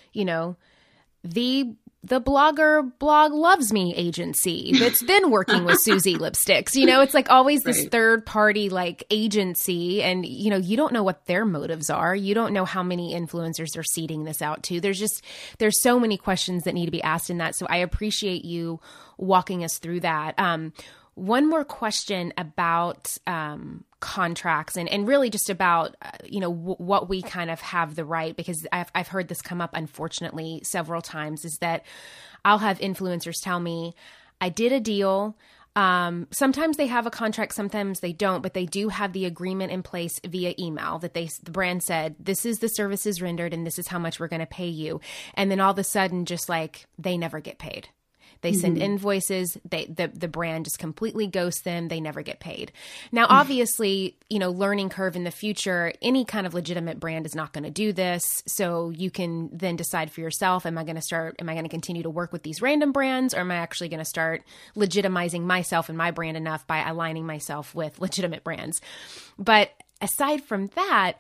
[SPEAKER 1] the blogger Blog Loves Me agency that's then working with Susie lipsticks. It's like always this third party like agency, and you don't know what their motives are. You don't know how many influencers they're seeding this out to. There's so many questions that need to be asked in that. So I appreciate you walking us through that. One more question about contracts and really just about, what we kind of have the right, because I've heard this come up, unfortunately, several times, is that I'll have influencers tell me, I did a deal. Sometimes they have a contract, sometimes they don't, but they do have the agreement in place via email that the brand said, this is the services rendered and this is how much we're going to pay you. And then all of a sudden, just like, they never get paid. They send invoices, the brand just completely ghosts them. They never get paid. Now, obviously, learning curve in the future, any kind of legitimate brand is not going to do this. So you can then decide for yourself, am I going to continue to work with these random brands, or am I actually going to start legitimizing myself and my brand enough by aligning myself with legitimate brands? But aside from that,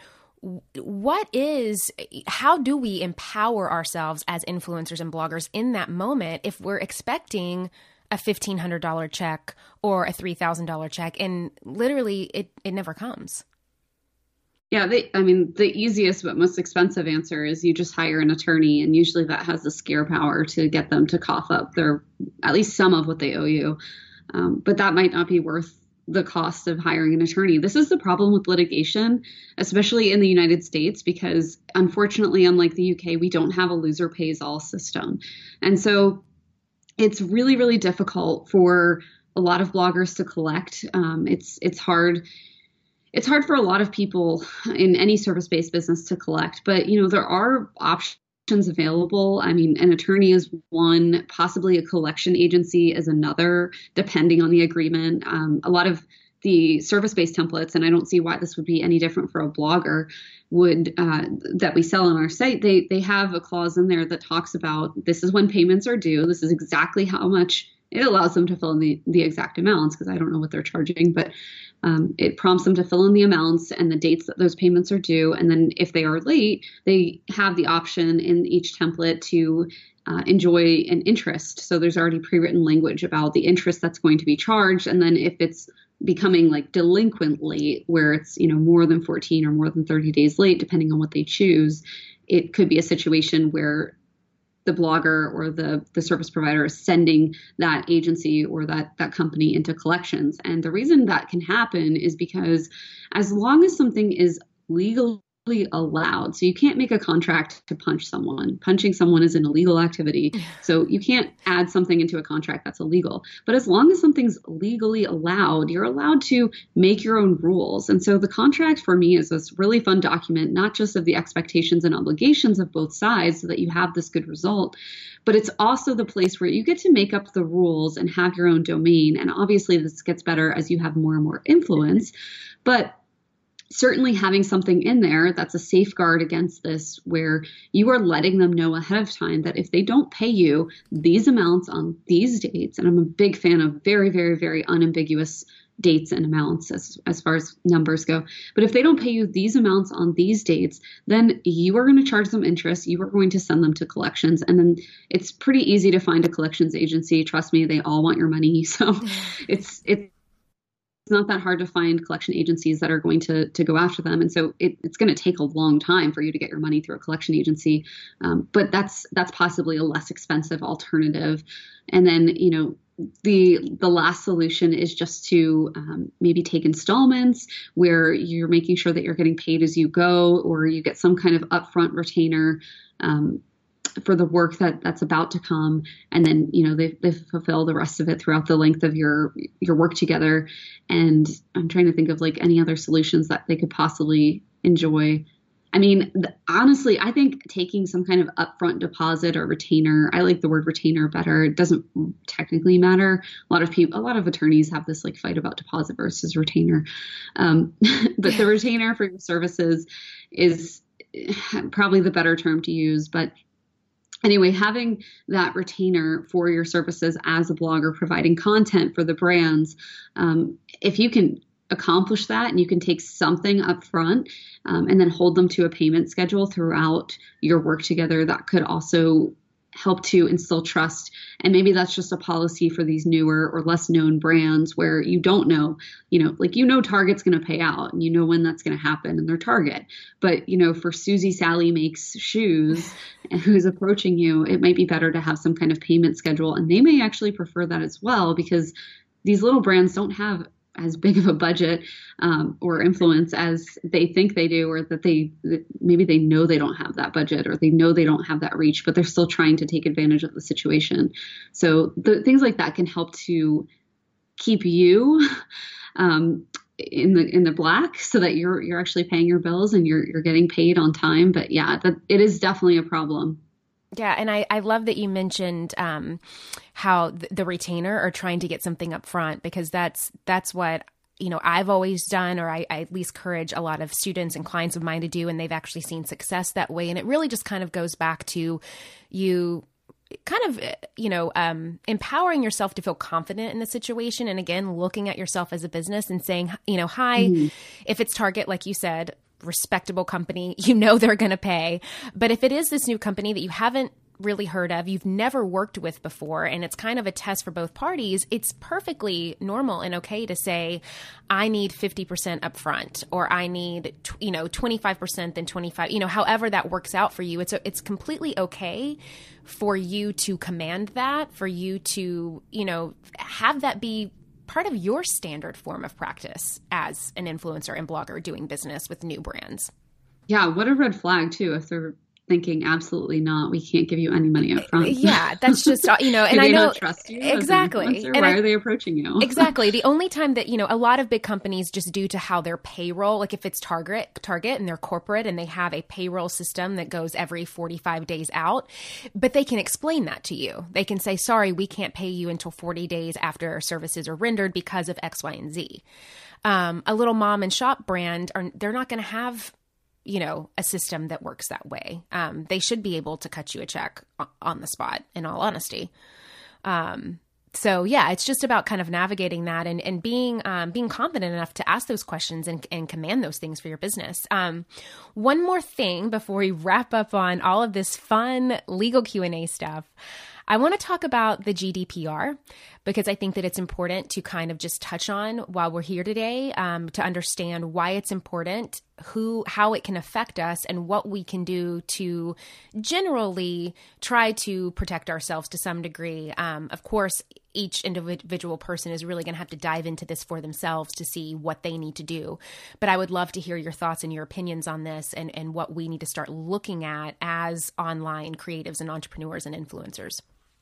[SPEAKER 1] how do we empower ourselves as influencers and bloggers in that moment if we're expecting a $1,500 check or a $3,000 check, and literally it never comes?
[SPEAKER 3] Yeah, the easiest but most expensive answer is you just hire an attorney, and usually that has the scare power to get them to cough up at least some of what they owe you. But that might not be worth the cost of hiring an attorney. This is the problem with litigation, especially in the United States, because unfortunately, unlike the UK, we don't have a loser pays all system. And so it's really, really difficult for a lot of bloggers to collect. It's hard. It's hard for a lot of people in any service-based business to collect, but there are options available. I mean, an attorney is one, possibly a collection agency is another, depending on the agreement. A lot of the service-based templates, and I don't see why this would be any different for a blogger, that we sell on our site, they have a clause in there that talks about, this is when payments are due. This is exactly how much. It allows them to fill in the exact amounts, because I don't know what they're charging, but it prompts them to fill in the amounts and the dates that those payments are due. And then if they are late, they have the option in each template to enjoy an interest. So there's already pre-written language about the interest that's going to be charged. And then if it's becoming like delinquent late, where it's, more than 14 or more than 30 days late, depending on what they choose, it could be a situation where the blogger or the service provider is sending that agency or that company into collections. And the reason that can happen is because as long as something is legally allowed, so you can't make a contract to punch someone. Punching someone is an illegal activity. So you can't add something into a contract that's illegal. But as long as something's legally allowed, you're allowed to make your own rules. And so the contract for me is this really fun document, not just of the expectations and obligations of both sides so that you have this good result, but it's also the place where you get to make up the rules and have your own domain. And obviously this gets better as you have more and more influence. But certainly having something in there that's a safeguard against this, where you are letting them know ahead of time that if they don't pay you these amounts on these dates, and I'm a big fan of very, very, very unambiguous dates and amounts as far as numbers go. But if they don't pay you these amounts on these dates, then you are going to charge them interest. You are going to send them to collections. And then it's pretty easy to find a collections agency. Trust me, they all want your money. So it's not that hard to find collection agencies that are going to go after them. And so it's going to take a long time for you to get your money through a collection agency. But that's possibly a less expensive alternative. And then, the last solution is just to maybe take installments where you're making sure that you're getting paid as you go, or you get some kind of upfront retainer for the work that's about to come, and then they fulfill the rest of it throughout the length of your work together. And I'm trying to think of like any other solutions that they could possibly enjoy. I mean, honestly, I think taking some kind of upfront deposit or retainer, I like the word retainer better. It doesn't technically matter. A lot of attorneys have this like fight about deposit versus retainer. But the retainer for your services is probably the better term to use. But anyway, having that retainer for your services as a blogger, providing content for the brands, if you can accomplish that and you can take something up front and then hold them to a payment schedule throughout your work together, that could also help to instill trust. And maybe that's just a policy for these newer or less known brands where you don't know, Target's going to pay out and you know when that's going to happen and their Target. But, for Susie Sally makes shoes who's approaching you, it might be better to have some kind of payment schedule. And they may actually prefer that as well, because these little brands don't have as big of a budget or influence as they think they do, or that maybe they know they don't have that budget, or they know they don't have that reach, but they're still trying to take advantage of the situation. So things like that can help to keep you in the black, so that you're actually paying your bills and you're getting paid on time. But yeah, it is definitely a problem.
[SPEAKER 1] Yeah. And I love that you mentioned how the retainer are trying to get something up front, because that's what, I've always done, or I at least encourage a lot of students and clients of mine to do. And they've actually seen success that way. And it really just kind of goes back to you kind of, empowering yourself to feel confident in the situation. And again, looking at yourself as a business and saying, hi, if it's Target, like you said, respectable company, they're going to pay. But if it is this new company that you haven't really heard of, you've never worked with before, and it's kind of a test for both parties, it's perfectly normal and okay to say, I need 50% upfront, or I need, 25%, then 25, however that works out for you. It's completely okay for you to command that, for you to, have that be part of your standard form of practice as an influencer and blogger doing business with new brands.
[SPEAKER 3] Yeah. What a red flag too, if they're thinking absolutely not, we can't give you any money up front.
[SPEAKER 1] Yeah, that's just, and I know,
[SPEAKER 3] not trust you
[SPEAKER 1] exactly.
[SPEAKER 3] And why are they approaching you?
[SPEAKER 1] Exactly. The only time that, a lot of big companies, just due to how their payroll, like if it's Target and they're corporate and they have a payroll system that goes every 45 days out, but they can explain that to you. They can say, sorry, we can't pay you until 40 days after our services are rendered because of X, Y, and Z. A little mom and shop brand, they're not going to have a system that works that way. They should be able to cut you a check on the spot, in all honesty. So yeah, it's just about kind of navigating that and being confident enough to ask those questions and command those things for your business. One more thing before we wrap up on all of this fun legal Q&A stuff. I want to talk about the GDPR, because I think that it's important to kind of just touch on while we're here today, to understand why it's important, how it can affect us, and what we can do to generally try to protect ourselves to some degree. Of course, each individual person is really going to have to dive into this for themselves to see what they need to do. But I would love to hear your thoughts and your opinions on this, and what we need to start looking at as online creatives and entrepreneurs and influencers.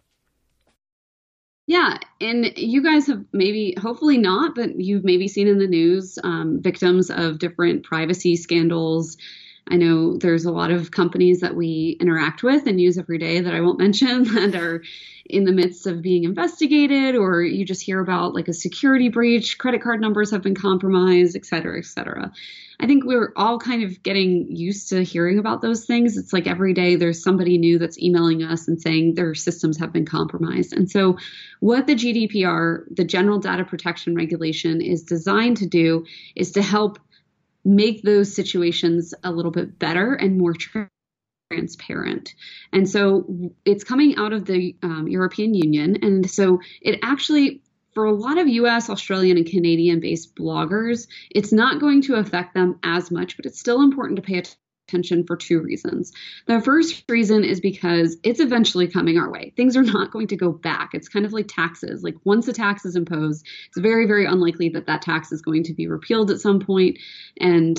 [SPEAKER 3] Yeah. And you guys have hopefully not, but you've maybe seen in the news victims of different privacy scandals. I know there's a lot of companies that we interact with and use every day that I won't mention that are in the midst of being investigated, or you just hear about like a security breach, credit card numbers have been compromised, et cetera, et cetera. I think we're all kind of getting used to hearing about those things. It's like every day there's somebody new that's emailing us and saying their systems have been compromised. And so what the GDPR, the General Data Protection Regulation, is designed to do is to help make those situations a little bit better and more transparent. And so it's coming out of the European Union. And so it actually, for a lot of US, Australian, and Canadian based bloggers, it's not going to affect them as much, but it's still important to pay attention for two reasons. The first reason is because it's eventually coming our way. Things are not going to go back. It's kind of like taxes. Like once a tax is imposed, it's very, very unlikely that that tax is going to be repealed at some point. And,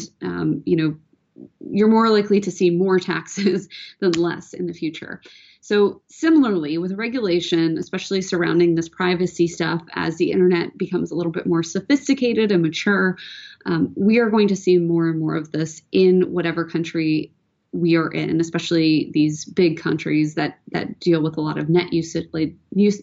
[SPEAKER 3] you're more likely to see more taxes than less in the future. So similarly, with regulation, especially surrounding this privacy stuff, as the internet becomes a little bit more sophisticated and mature, we are going to see more and more of this in whatever country we are in, especially these big countries that deal with a lot of net usage, like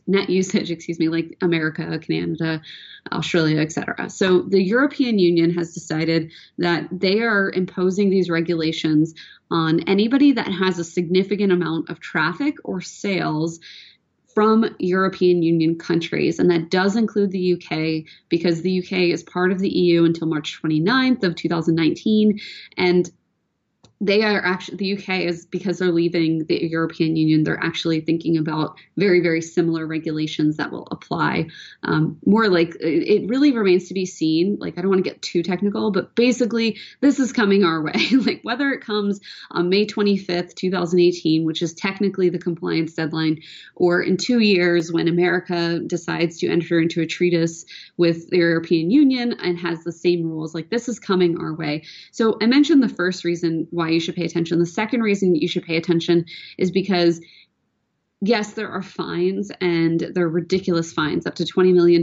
[SPEAKER 3] America, Canada, Australia, etc. So the European Union has decided that they are imposing these regulations on anybody that has a significant amount of traffic or sales from European Union countries. And that does include the UK, because the UK is part of the EU until March 29th of 2019. And they are actually, the UK is, because they're leaving the European Union, they're actually thinking about very, very similar regulations that will apply. More like, it really remains to be seen. Like, I don't want to get too technical, but basically this is coming our way. Like whether it comes on May 25th, 2018, which is technically the compliance deadline, or in 2 years when America decides to enter into a treatise with the European Union and has the same rules, like this is coming our way. So I mentioned the first reason why you should pay attention. The second reason you should pay attention is because, yes, there are fines, and they're ridiculous fines, up to $20 million,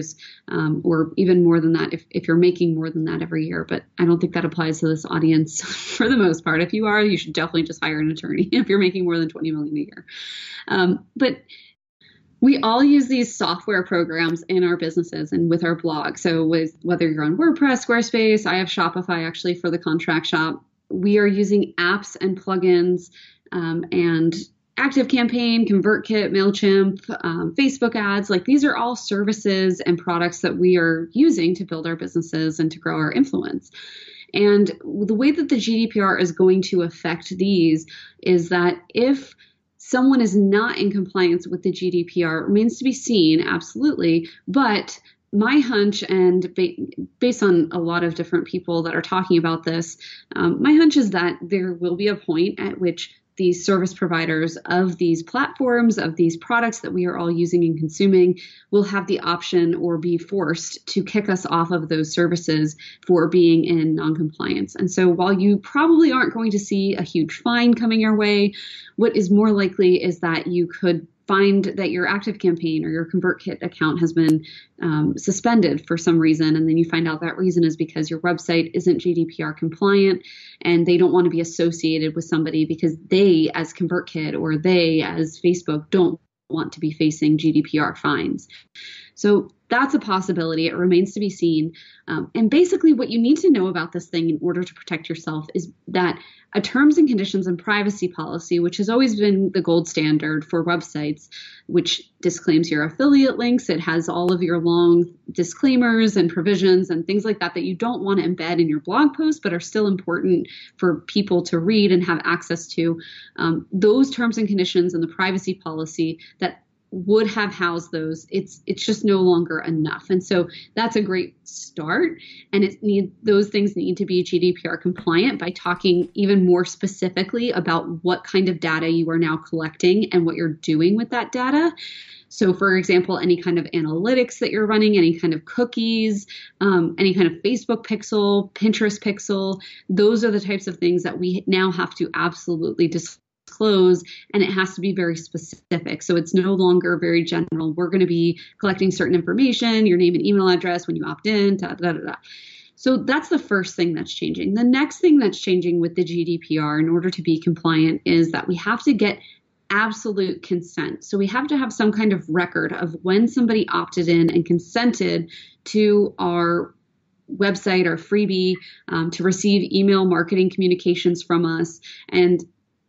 [SPEAKER 3] or even more than that if you're making more than that every year. But I don't think that applies to this audience for the most part. If you are, you should definitely just hire an attorney if you're making more than $20 million a year. But we all use these software programs in our businesses and with our blog. So whether you're on WordPress, Squarespace, I have Shopify actually for the contract shop. We are using apps and plugins and ActiveCampaign, ConvertKit, MailChimp, Facebook ads. Like these are all services and products that we are using to build our businesses and to grow our influence. And the way that the GDPR is going to affect these is that if someone is not in compliance with the GDPR, it remains to be seen, absolutely, but my hunch, and based on a lot of different people that are talking about this, my hunch is that there will be a point at which these service providers of these platforms, of these products that we are all using and consuming, will have the option or be forced to kick us off of those services for being in noncompliance. And so while you probably aren't going to see a huge fine coming your way, what is more likely is that you could find that your ActiveCampaign or your ConvertKit account has been suspended for some reason, and then you find out that reason is because your website isn't GDPR compliant, and they don't want to be associated with somebody because they, as ConvertKit, or they, as Facebook, don't want to be facing GDPR fines. So that's a possibility. It remains to be seen. And basically what you need to know about this thing in order to protect yourself is that a terms and conditions and privacy policy, which has always been the gold standard for websites, which disclaims your affiliate links. It has all of your long disclaimers and provisions and things like that that you don't want to embed in your blog post, but are still important for people to read and have access to. Those terms and conditions and the privacy policy that would have housed those, it's just no longer enough. And so that's a great start. And those things need to be GDPR compliant by talking even more specifically about what kind of data you are now collecting and what you're doing with that data. So for example, any kind of analytics that you're running, any kind of cookies, any kind of Facebook pixel, Pinterest pixel, those are the types of things that we now have to absolutely disclose, and it has to be very specific. So it's no longer very general. We're going to be collecting certain information, your name and email address when you opt in, da, da, da, da. So that's the first thing that's changing. The next thing that's changing with the GDPR in order to be compliant is that we have to get absolute consent. So we have to have some kind of record of when somebody opted in and consented to our website or freebie, to receive email marketing communications from us. And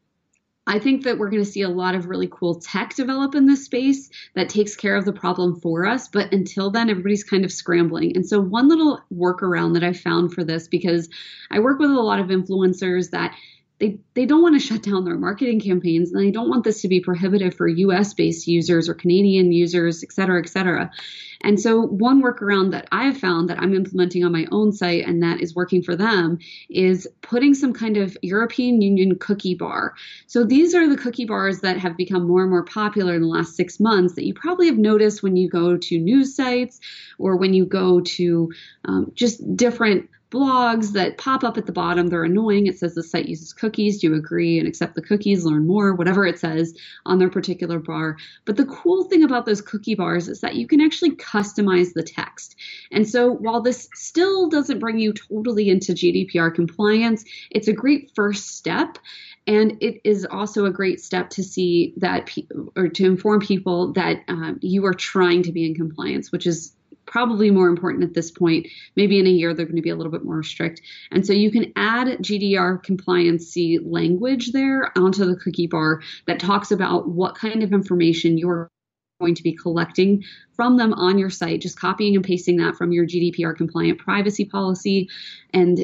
[SPEAKER 3] I think that we're going to see a lot of really cool tech develop in this space that takes care of the problem for us. But until then, everybody's kind of scrambling. And so one little workaround that I found for this, because I work with a lot of influencers that they don't want to shut down their marketing campaigns, and they don't want this to be prohibitive for US based users or Canadian users, et cetera, et cetera. And so one workaround that I have found that I'm implementing on my own site and that is working for them is putting some kind of European Union cookie bar. So these are the cookie bars that have become more and more popular in the last 6 months that you probably have noticed when you go to news sites or when you go to just different blogs that pop up at the bottom. They're annoying. It says the site uses cookies. Do you agree and accept the cookies? Learn more, whatever it says on their particular bar. But the cool thing about those cookie bars is that you can actually customize the text. And so while this still doesn't bring you totally into GDPR compliance, it's a great first step. And it is also a great step to see that, or to inform people that you are trying to be in compliance, which is probably more important at this point. Maybe in a year, they're going to be a little bit more strict. And so you can add GDPR compliancy language there onto the cookie bar that talks about what kind of information you're going to be collecting from them on your site, just copying and pasting that from your GDPR compliant privacy policy. And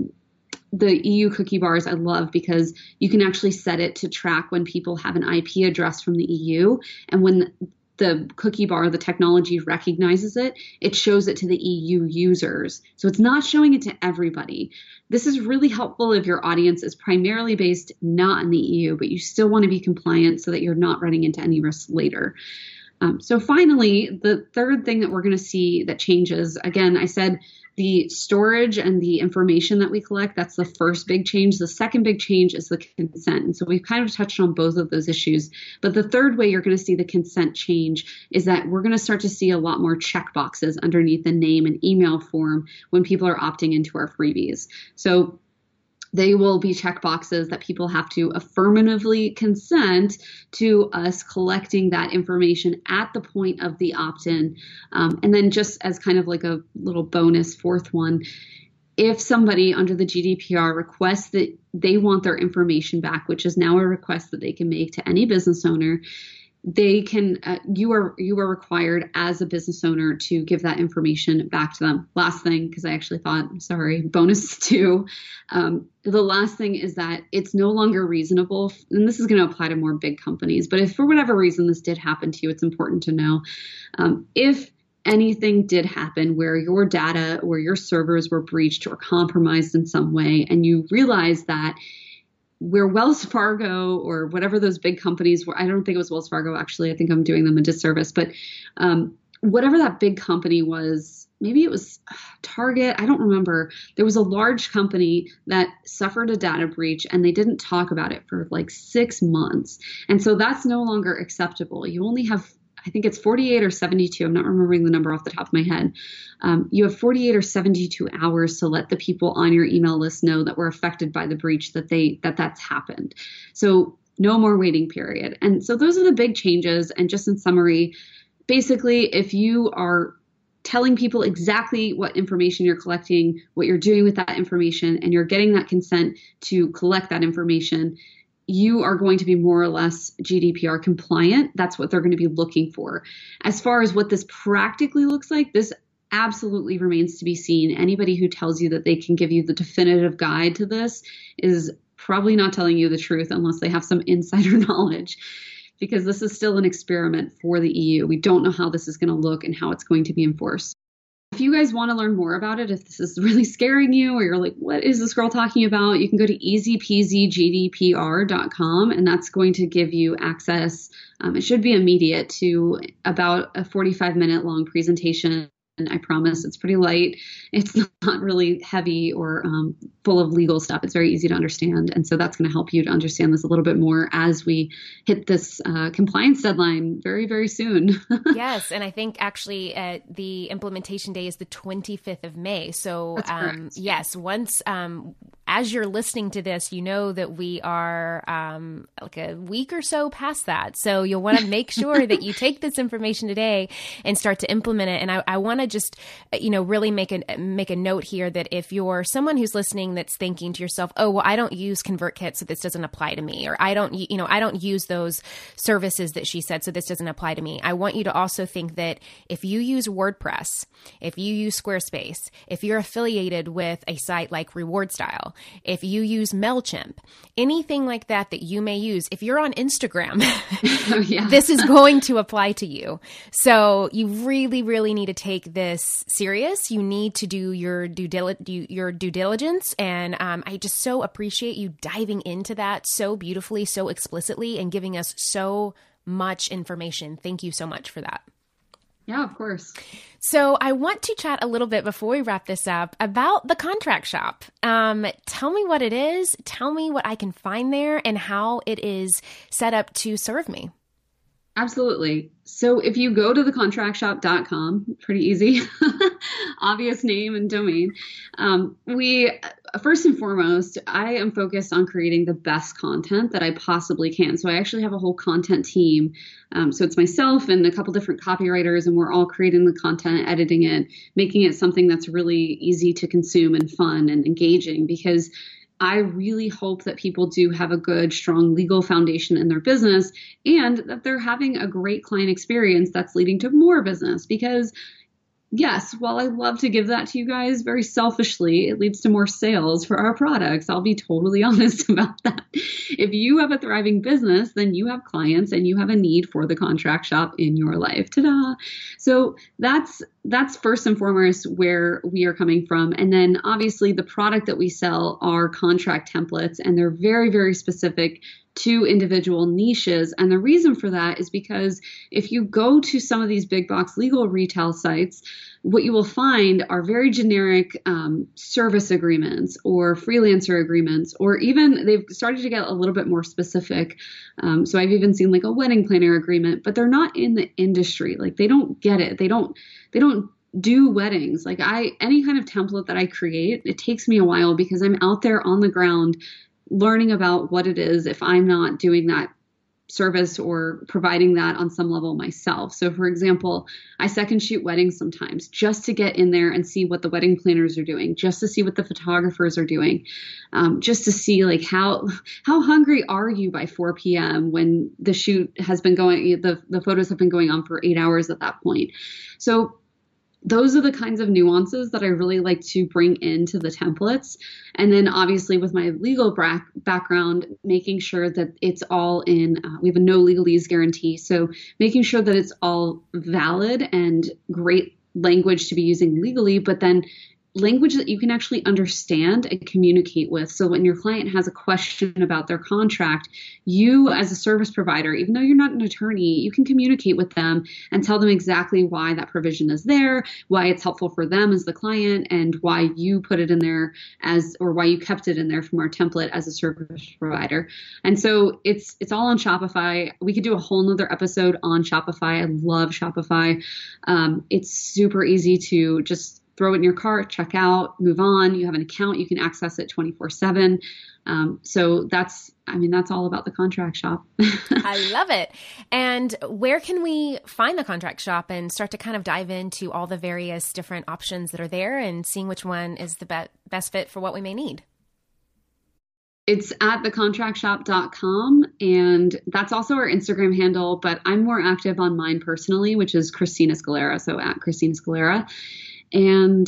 [SPEAKER 3] the EU cookie bars I love because you can actually set it to track when people have an IP address from the EU. And when the cookie bar, the technology recognizes it, it shows it to the EU users. So it's not showing it to everybody. This is really helpful if your audience is primarily based not in the EU, but you still want to be compliant so that you're not running into any risks later. So finally, the third thing that we're going to see that changes, again, I said the storage and the information that we collect, that's the first big change. The second big change is the consent. And so we've kind of touched on both of those issues. But the third way you're going to see the consent change is that we're going to start to see a lot more checkboxes underneath the name and email form when people are opting into our freebies. So they will be checkboxes that people have to affirmatively consent to us collecting that information at the point of the opt-in. And then just as kind of like a little bonus fourth one, if somebody under the GDPR requests that they want their information back, which is now a request that they can make to any business owner, they can, you are required as a business owner to give that information back to them. Last thing, because I actually thought, sorry, bonus two. The last thing is that it's no longer reasonable, and this is going to apply to more big companies, but if for whatever reason this did happen to you, it's important to know, if anything did happen where your data or your servers were breached or compromised in some way, and you realize that where Wells Fargo or whatever those big companies were, I don't think it was Wells Fargo, actually. I think I'm doing them a disservice. But whatever that big company was, maybe it was Target, I don't remember. There was a large company that suffered a data breach and they didn't talk about it for like 6 months. And so that's no longer acceptable. You only have, I think it's 48 or 72. I'm not remembering the number off the top of my head. You have 48 or 72 hours to let the people on your email list know that were affected by the breach that's happened. So no more waiting period. And so those are the big changes. And just in summary, basically, if you are telling people exactly what information you're collecting, what you're doing with that information, and you're getting that consent to collect that information, you are going to be more or less GDPR compliant. That's what they're going to be looking for. As far as what this practically looks like, this absolutely remains to be seen. Anybody who tells you that they can give you the definitive guide to this is probably not telling you the truth unless they have some insider knowledge, because this is still an experiment for the EU. We don't know how this is going to look and how it's going to be enforced. If you guys want to learn more about it, if this is really scaring you or you're like, what is this girl talking about? You can go to easypeasygdpr.com, and that's going to give you access. It should be immediate to about a 45-minute long presentation. I promise it's pretty light. It's not really heavy or full of legal stuff. It's very easy to understand. And so that's going to help you to understand this a little bit more as we hit this compliance deadline very, very soon.
[SPEAKER 1] Yes. And I think actually the implementation day is the 25th of May. So yes, once as you're listening to this, you know that we are like a week or so past that. So you'll want to make sure that you take this information today and start to implement it. And I want to just, really make a note here that if you're someone who's listening that's thinking to yourself, oh, well, I don't use ConvertKit, so this doesn't apply to me, or I don't use those services that she said, so this doesn't apply to me. I want you to also think that if you use WordPress, if you use Squarespace, if you're affiliated with a site like Reward Style, if you use MailChimp, anything like that that you may use, if you're on Instagram, this is going to apply to you. So you really, really need to take this serious. You need to do your due diligence. And I just so appreciate you diving into that so beautifully, so explicitly, and giving us so much information. Thank you so much for that.
[SPEAKER 3] Yeah, of course.
[SPEAKER 1] So I want to chat a little bit before we wrap this up about the contract shop. Tell me what it is. Tell me what I can find there and how it is set up to serve me.
[SPEAKER 3] Absolutely. So if you go to thecontractshop.com, pretty easy, obvious name and domain, first and foremost, I am focused on creating the best content that I possibly can. So I actually have a whole content team. So it's myself and a couple different copywriters, and we're all creating the content, editing it, making it something that's really easy to consume and fun and engaging, because I really hope that people do have a good, strong legal foundation in their business, and that they're having a great client experience that's leading to more business. Because yes, while I love to give that to you guys very selfishly, it leads to more sales for our products. I'll be totally honest about that. If you have a thriving business, then you have clients and you have a need for the contract shop in your life. Ta-da! So that's first and foremost where we are coming from. And then obviously the product that we sell are contract templates, and they're very, very specific to individual niches. And the reason for that is because if you go to some of these big box legal retail sites, what you will find are very generic service agreements or freelancer agreements, or even they've started to get a little bit more specific. So I've even seen like a wedding planner agreement, but they're not in the industry. Like they don't get it. They don't do weddings. Like any kind of template that I create, it takes me a while because I'm out there on the ground learning about what it is if I'm not doing that service or providing that on some level myself. So for example, I second shoot weddings sometimes just to get in there and see what the wedding planners are doing, just to see what the photographers are doing, just to see like how hungry are you by 4 p.m. when the shoot has been going, the photos have been going on for 8 hours at that point. So those are the kinds of nuances that I really like to bring into the templates. And then obviously with my legal background, making sure that it's all in, we have a no legalese guarantee. So making sure that it's all valid and great language to be using legally, but then language that you can actually understand and communicate with. So when your client has a question about their contract, you as a service provider, even though you're not an attorney, you can communicate with them and tell them exactly why that provision is there, why it's helpful for them as the client, and why you put it in there or why you kept it in there from our template as a service provider. And so it's all on Shopify. We could do a whole nother episode on Shopify. I love Shopify. It's super easy to just throw it in your cart, check out, move on. You have an account, you can access it 24/7. So that's all about the contract shop.
[SPEAKER 1] I love it. And where can we find the contract shop and start to kind of dive into all the various different options that are there and seeing which one is the best fit for what we may need?
[SPEAKER 3] It's at thecontractshop.com, and that's also our Instagram handle, but I'm more active on mine personally, which is Christina Scalera, so at Christina Scalera. And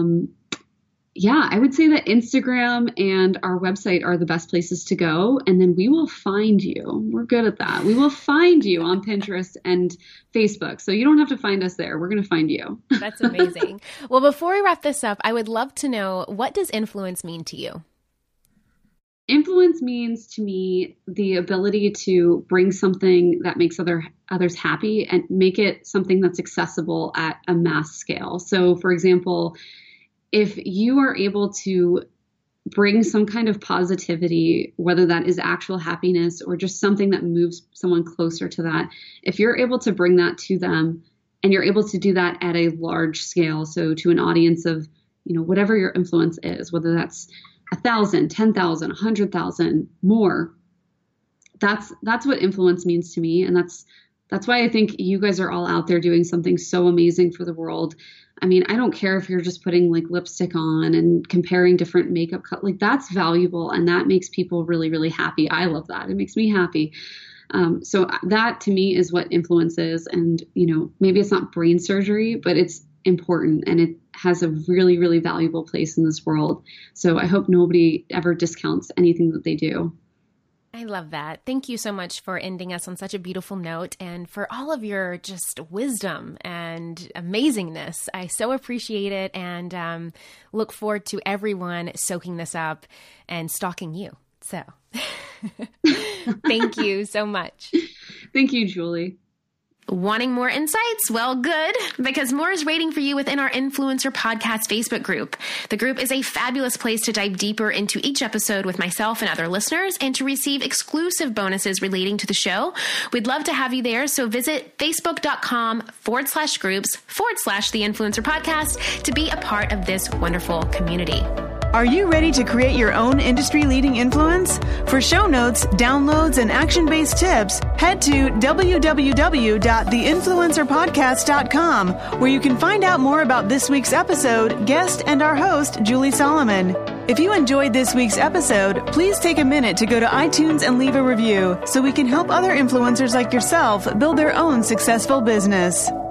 [SPEAKER 3] I would say that Instagram and our website are the best places to go. And then we will find you. We're good at that. We will find you on Pinterest and Facebook. So you don't have to find us there. We're going to find you.
[SPEAKER 1] That's amazing. Well, before we wrap this up, I would love to know, what does influence mean to you?
[SPEAKER 3] Influence means to me the ability to bring something that makes others happy and make it something that's accessible at a mass scale. So for example, if you are able to bring some kind of positivity, whether that is actual happiness or just something that moves someone closer to that, if you're able to bring that to them and you're able to do that at a large scale, so to an audience of, whatever your influence is, whether that's 1,000, 10,000, 100,000, more. That's what influence means to me. And that's why I think you guys are all out there doing something so amazing for the world. I mean, I don't care if you're just putting like lipstick on and comparing different makeup colors. Like that's valuable. And that makes people really, really happy. I love that. It makes me happy. So that to me is what influence is. And, maybe it's not brain surgery, but it's important and it has a really, really valuable place in this world. So I hope nobody ever discounts anything that they do.
[SPEAKER 1] I love that. Thank you so much for ending us on such a beautiful note and for all of your just wisdom and amazingness. I so appreciate it and look forward to everyone soaking this up and stalking you. So thank you so much.
[SPEAKER 3] Thank you, Julie.
[SPEAKER 1] Wanting more insights? Well, good, because more is waiting for you within our Influencer Podcast Facebook group. The group is a fabulous place to dive deeper into each episode with myself and other listeners and to receive exclusive bonuses relating to the show. We'd love to have you there, so visit facebook.com/groups/The Influencer Podcast to be a part of this wonderful community.
[SPEAKER 2] Are you ready to create your own industry-leading influence? For show notes, downloads, and action-based tips, head to www.theinfluencerpodcast.com, where you can find out more about this week's episode, guest, and our host, Julie Solomon. If you enjoyed this week's episode, please take a minute to go to iTunes and leave a review so we can help other influencers like yourself build their own successful business.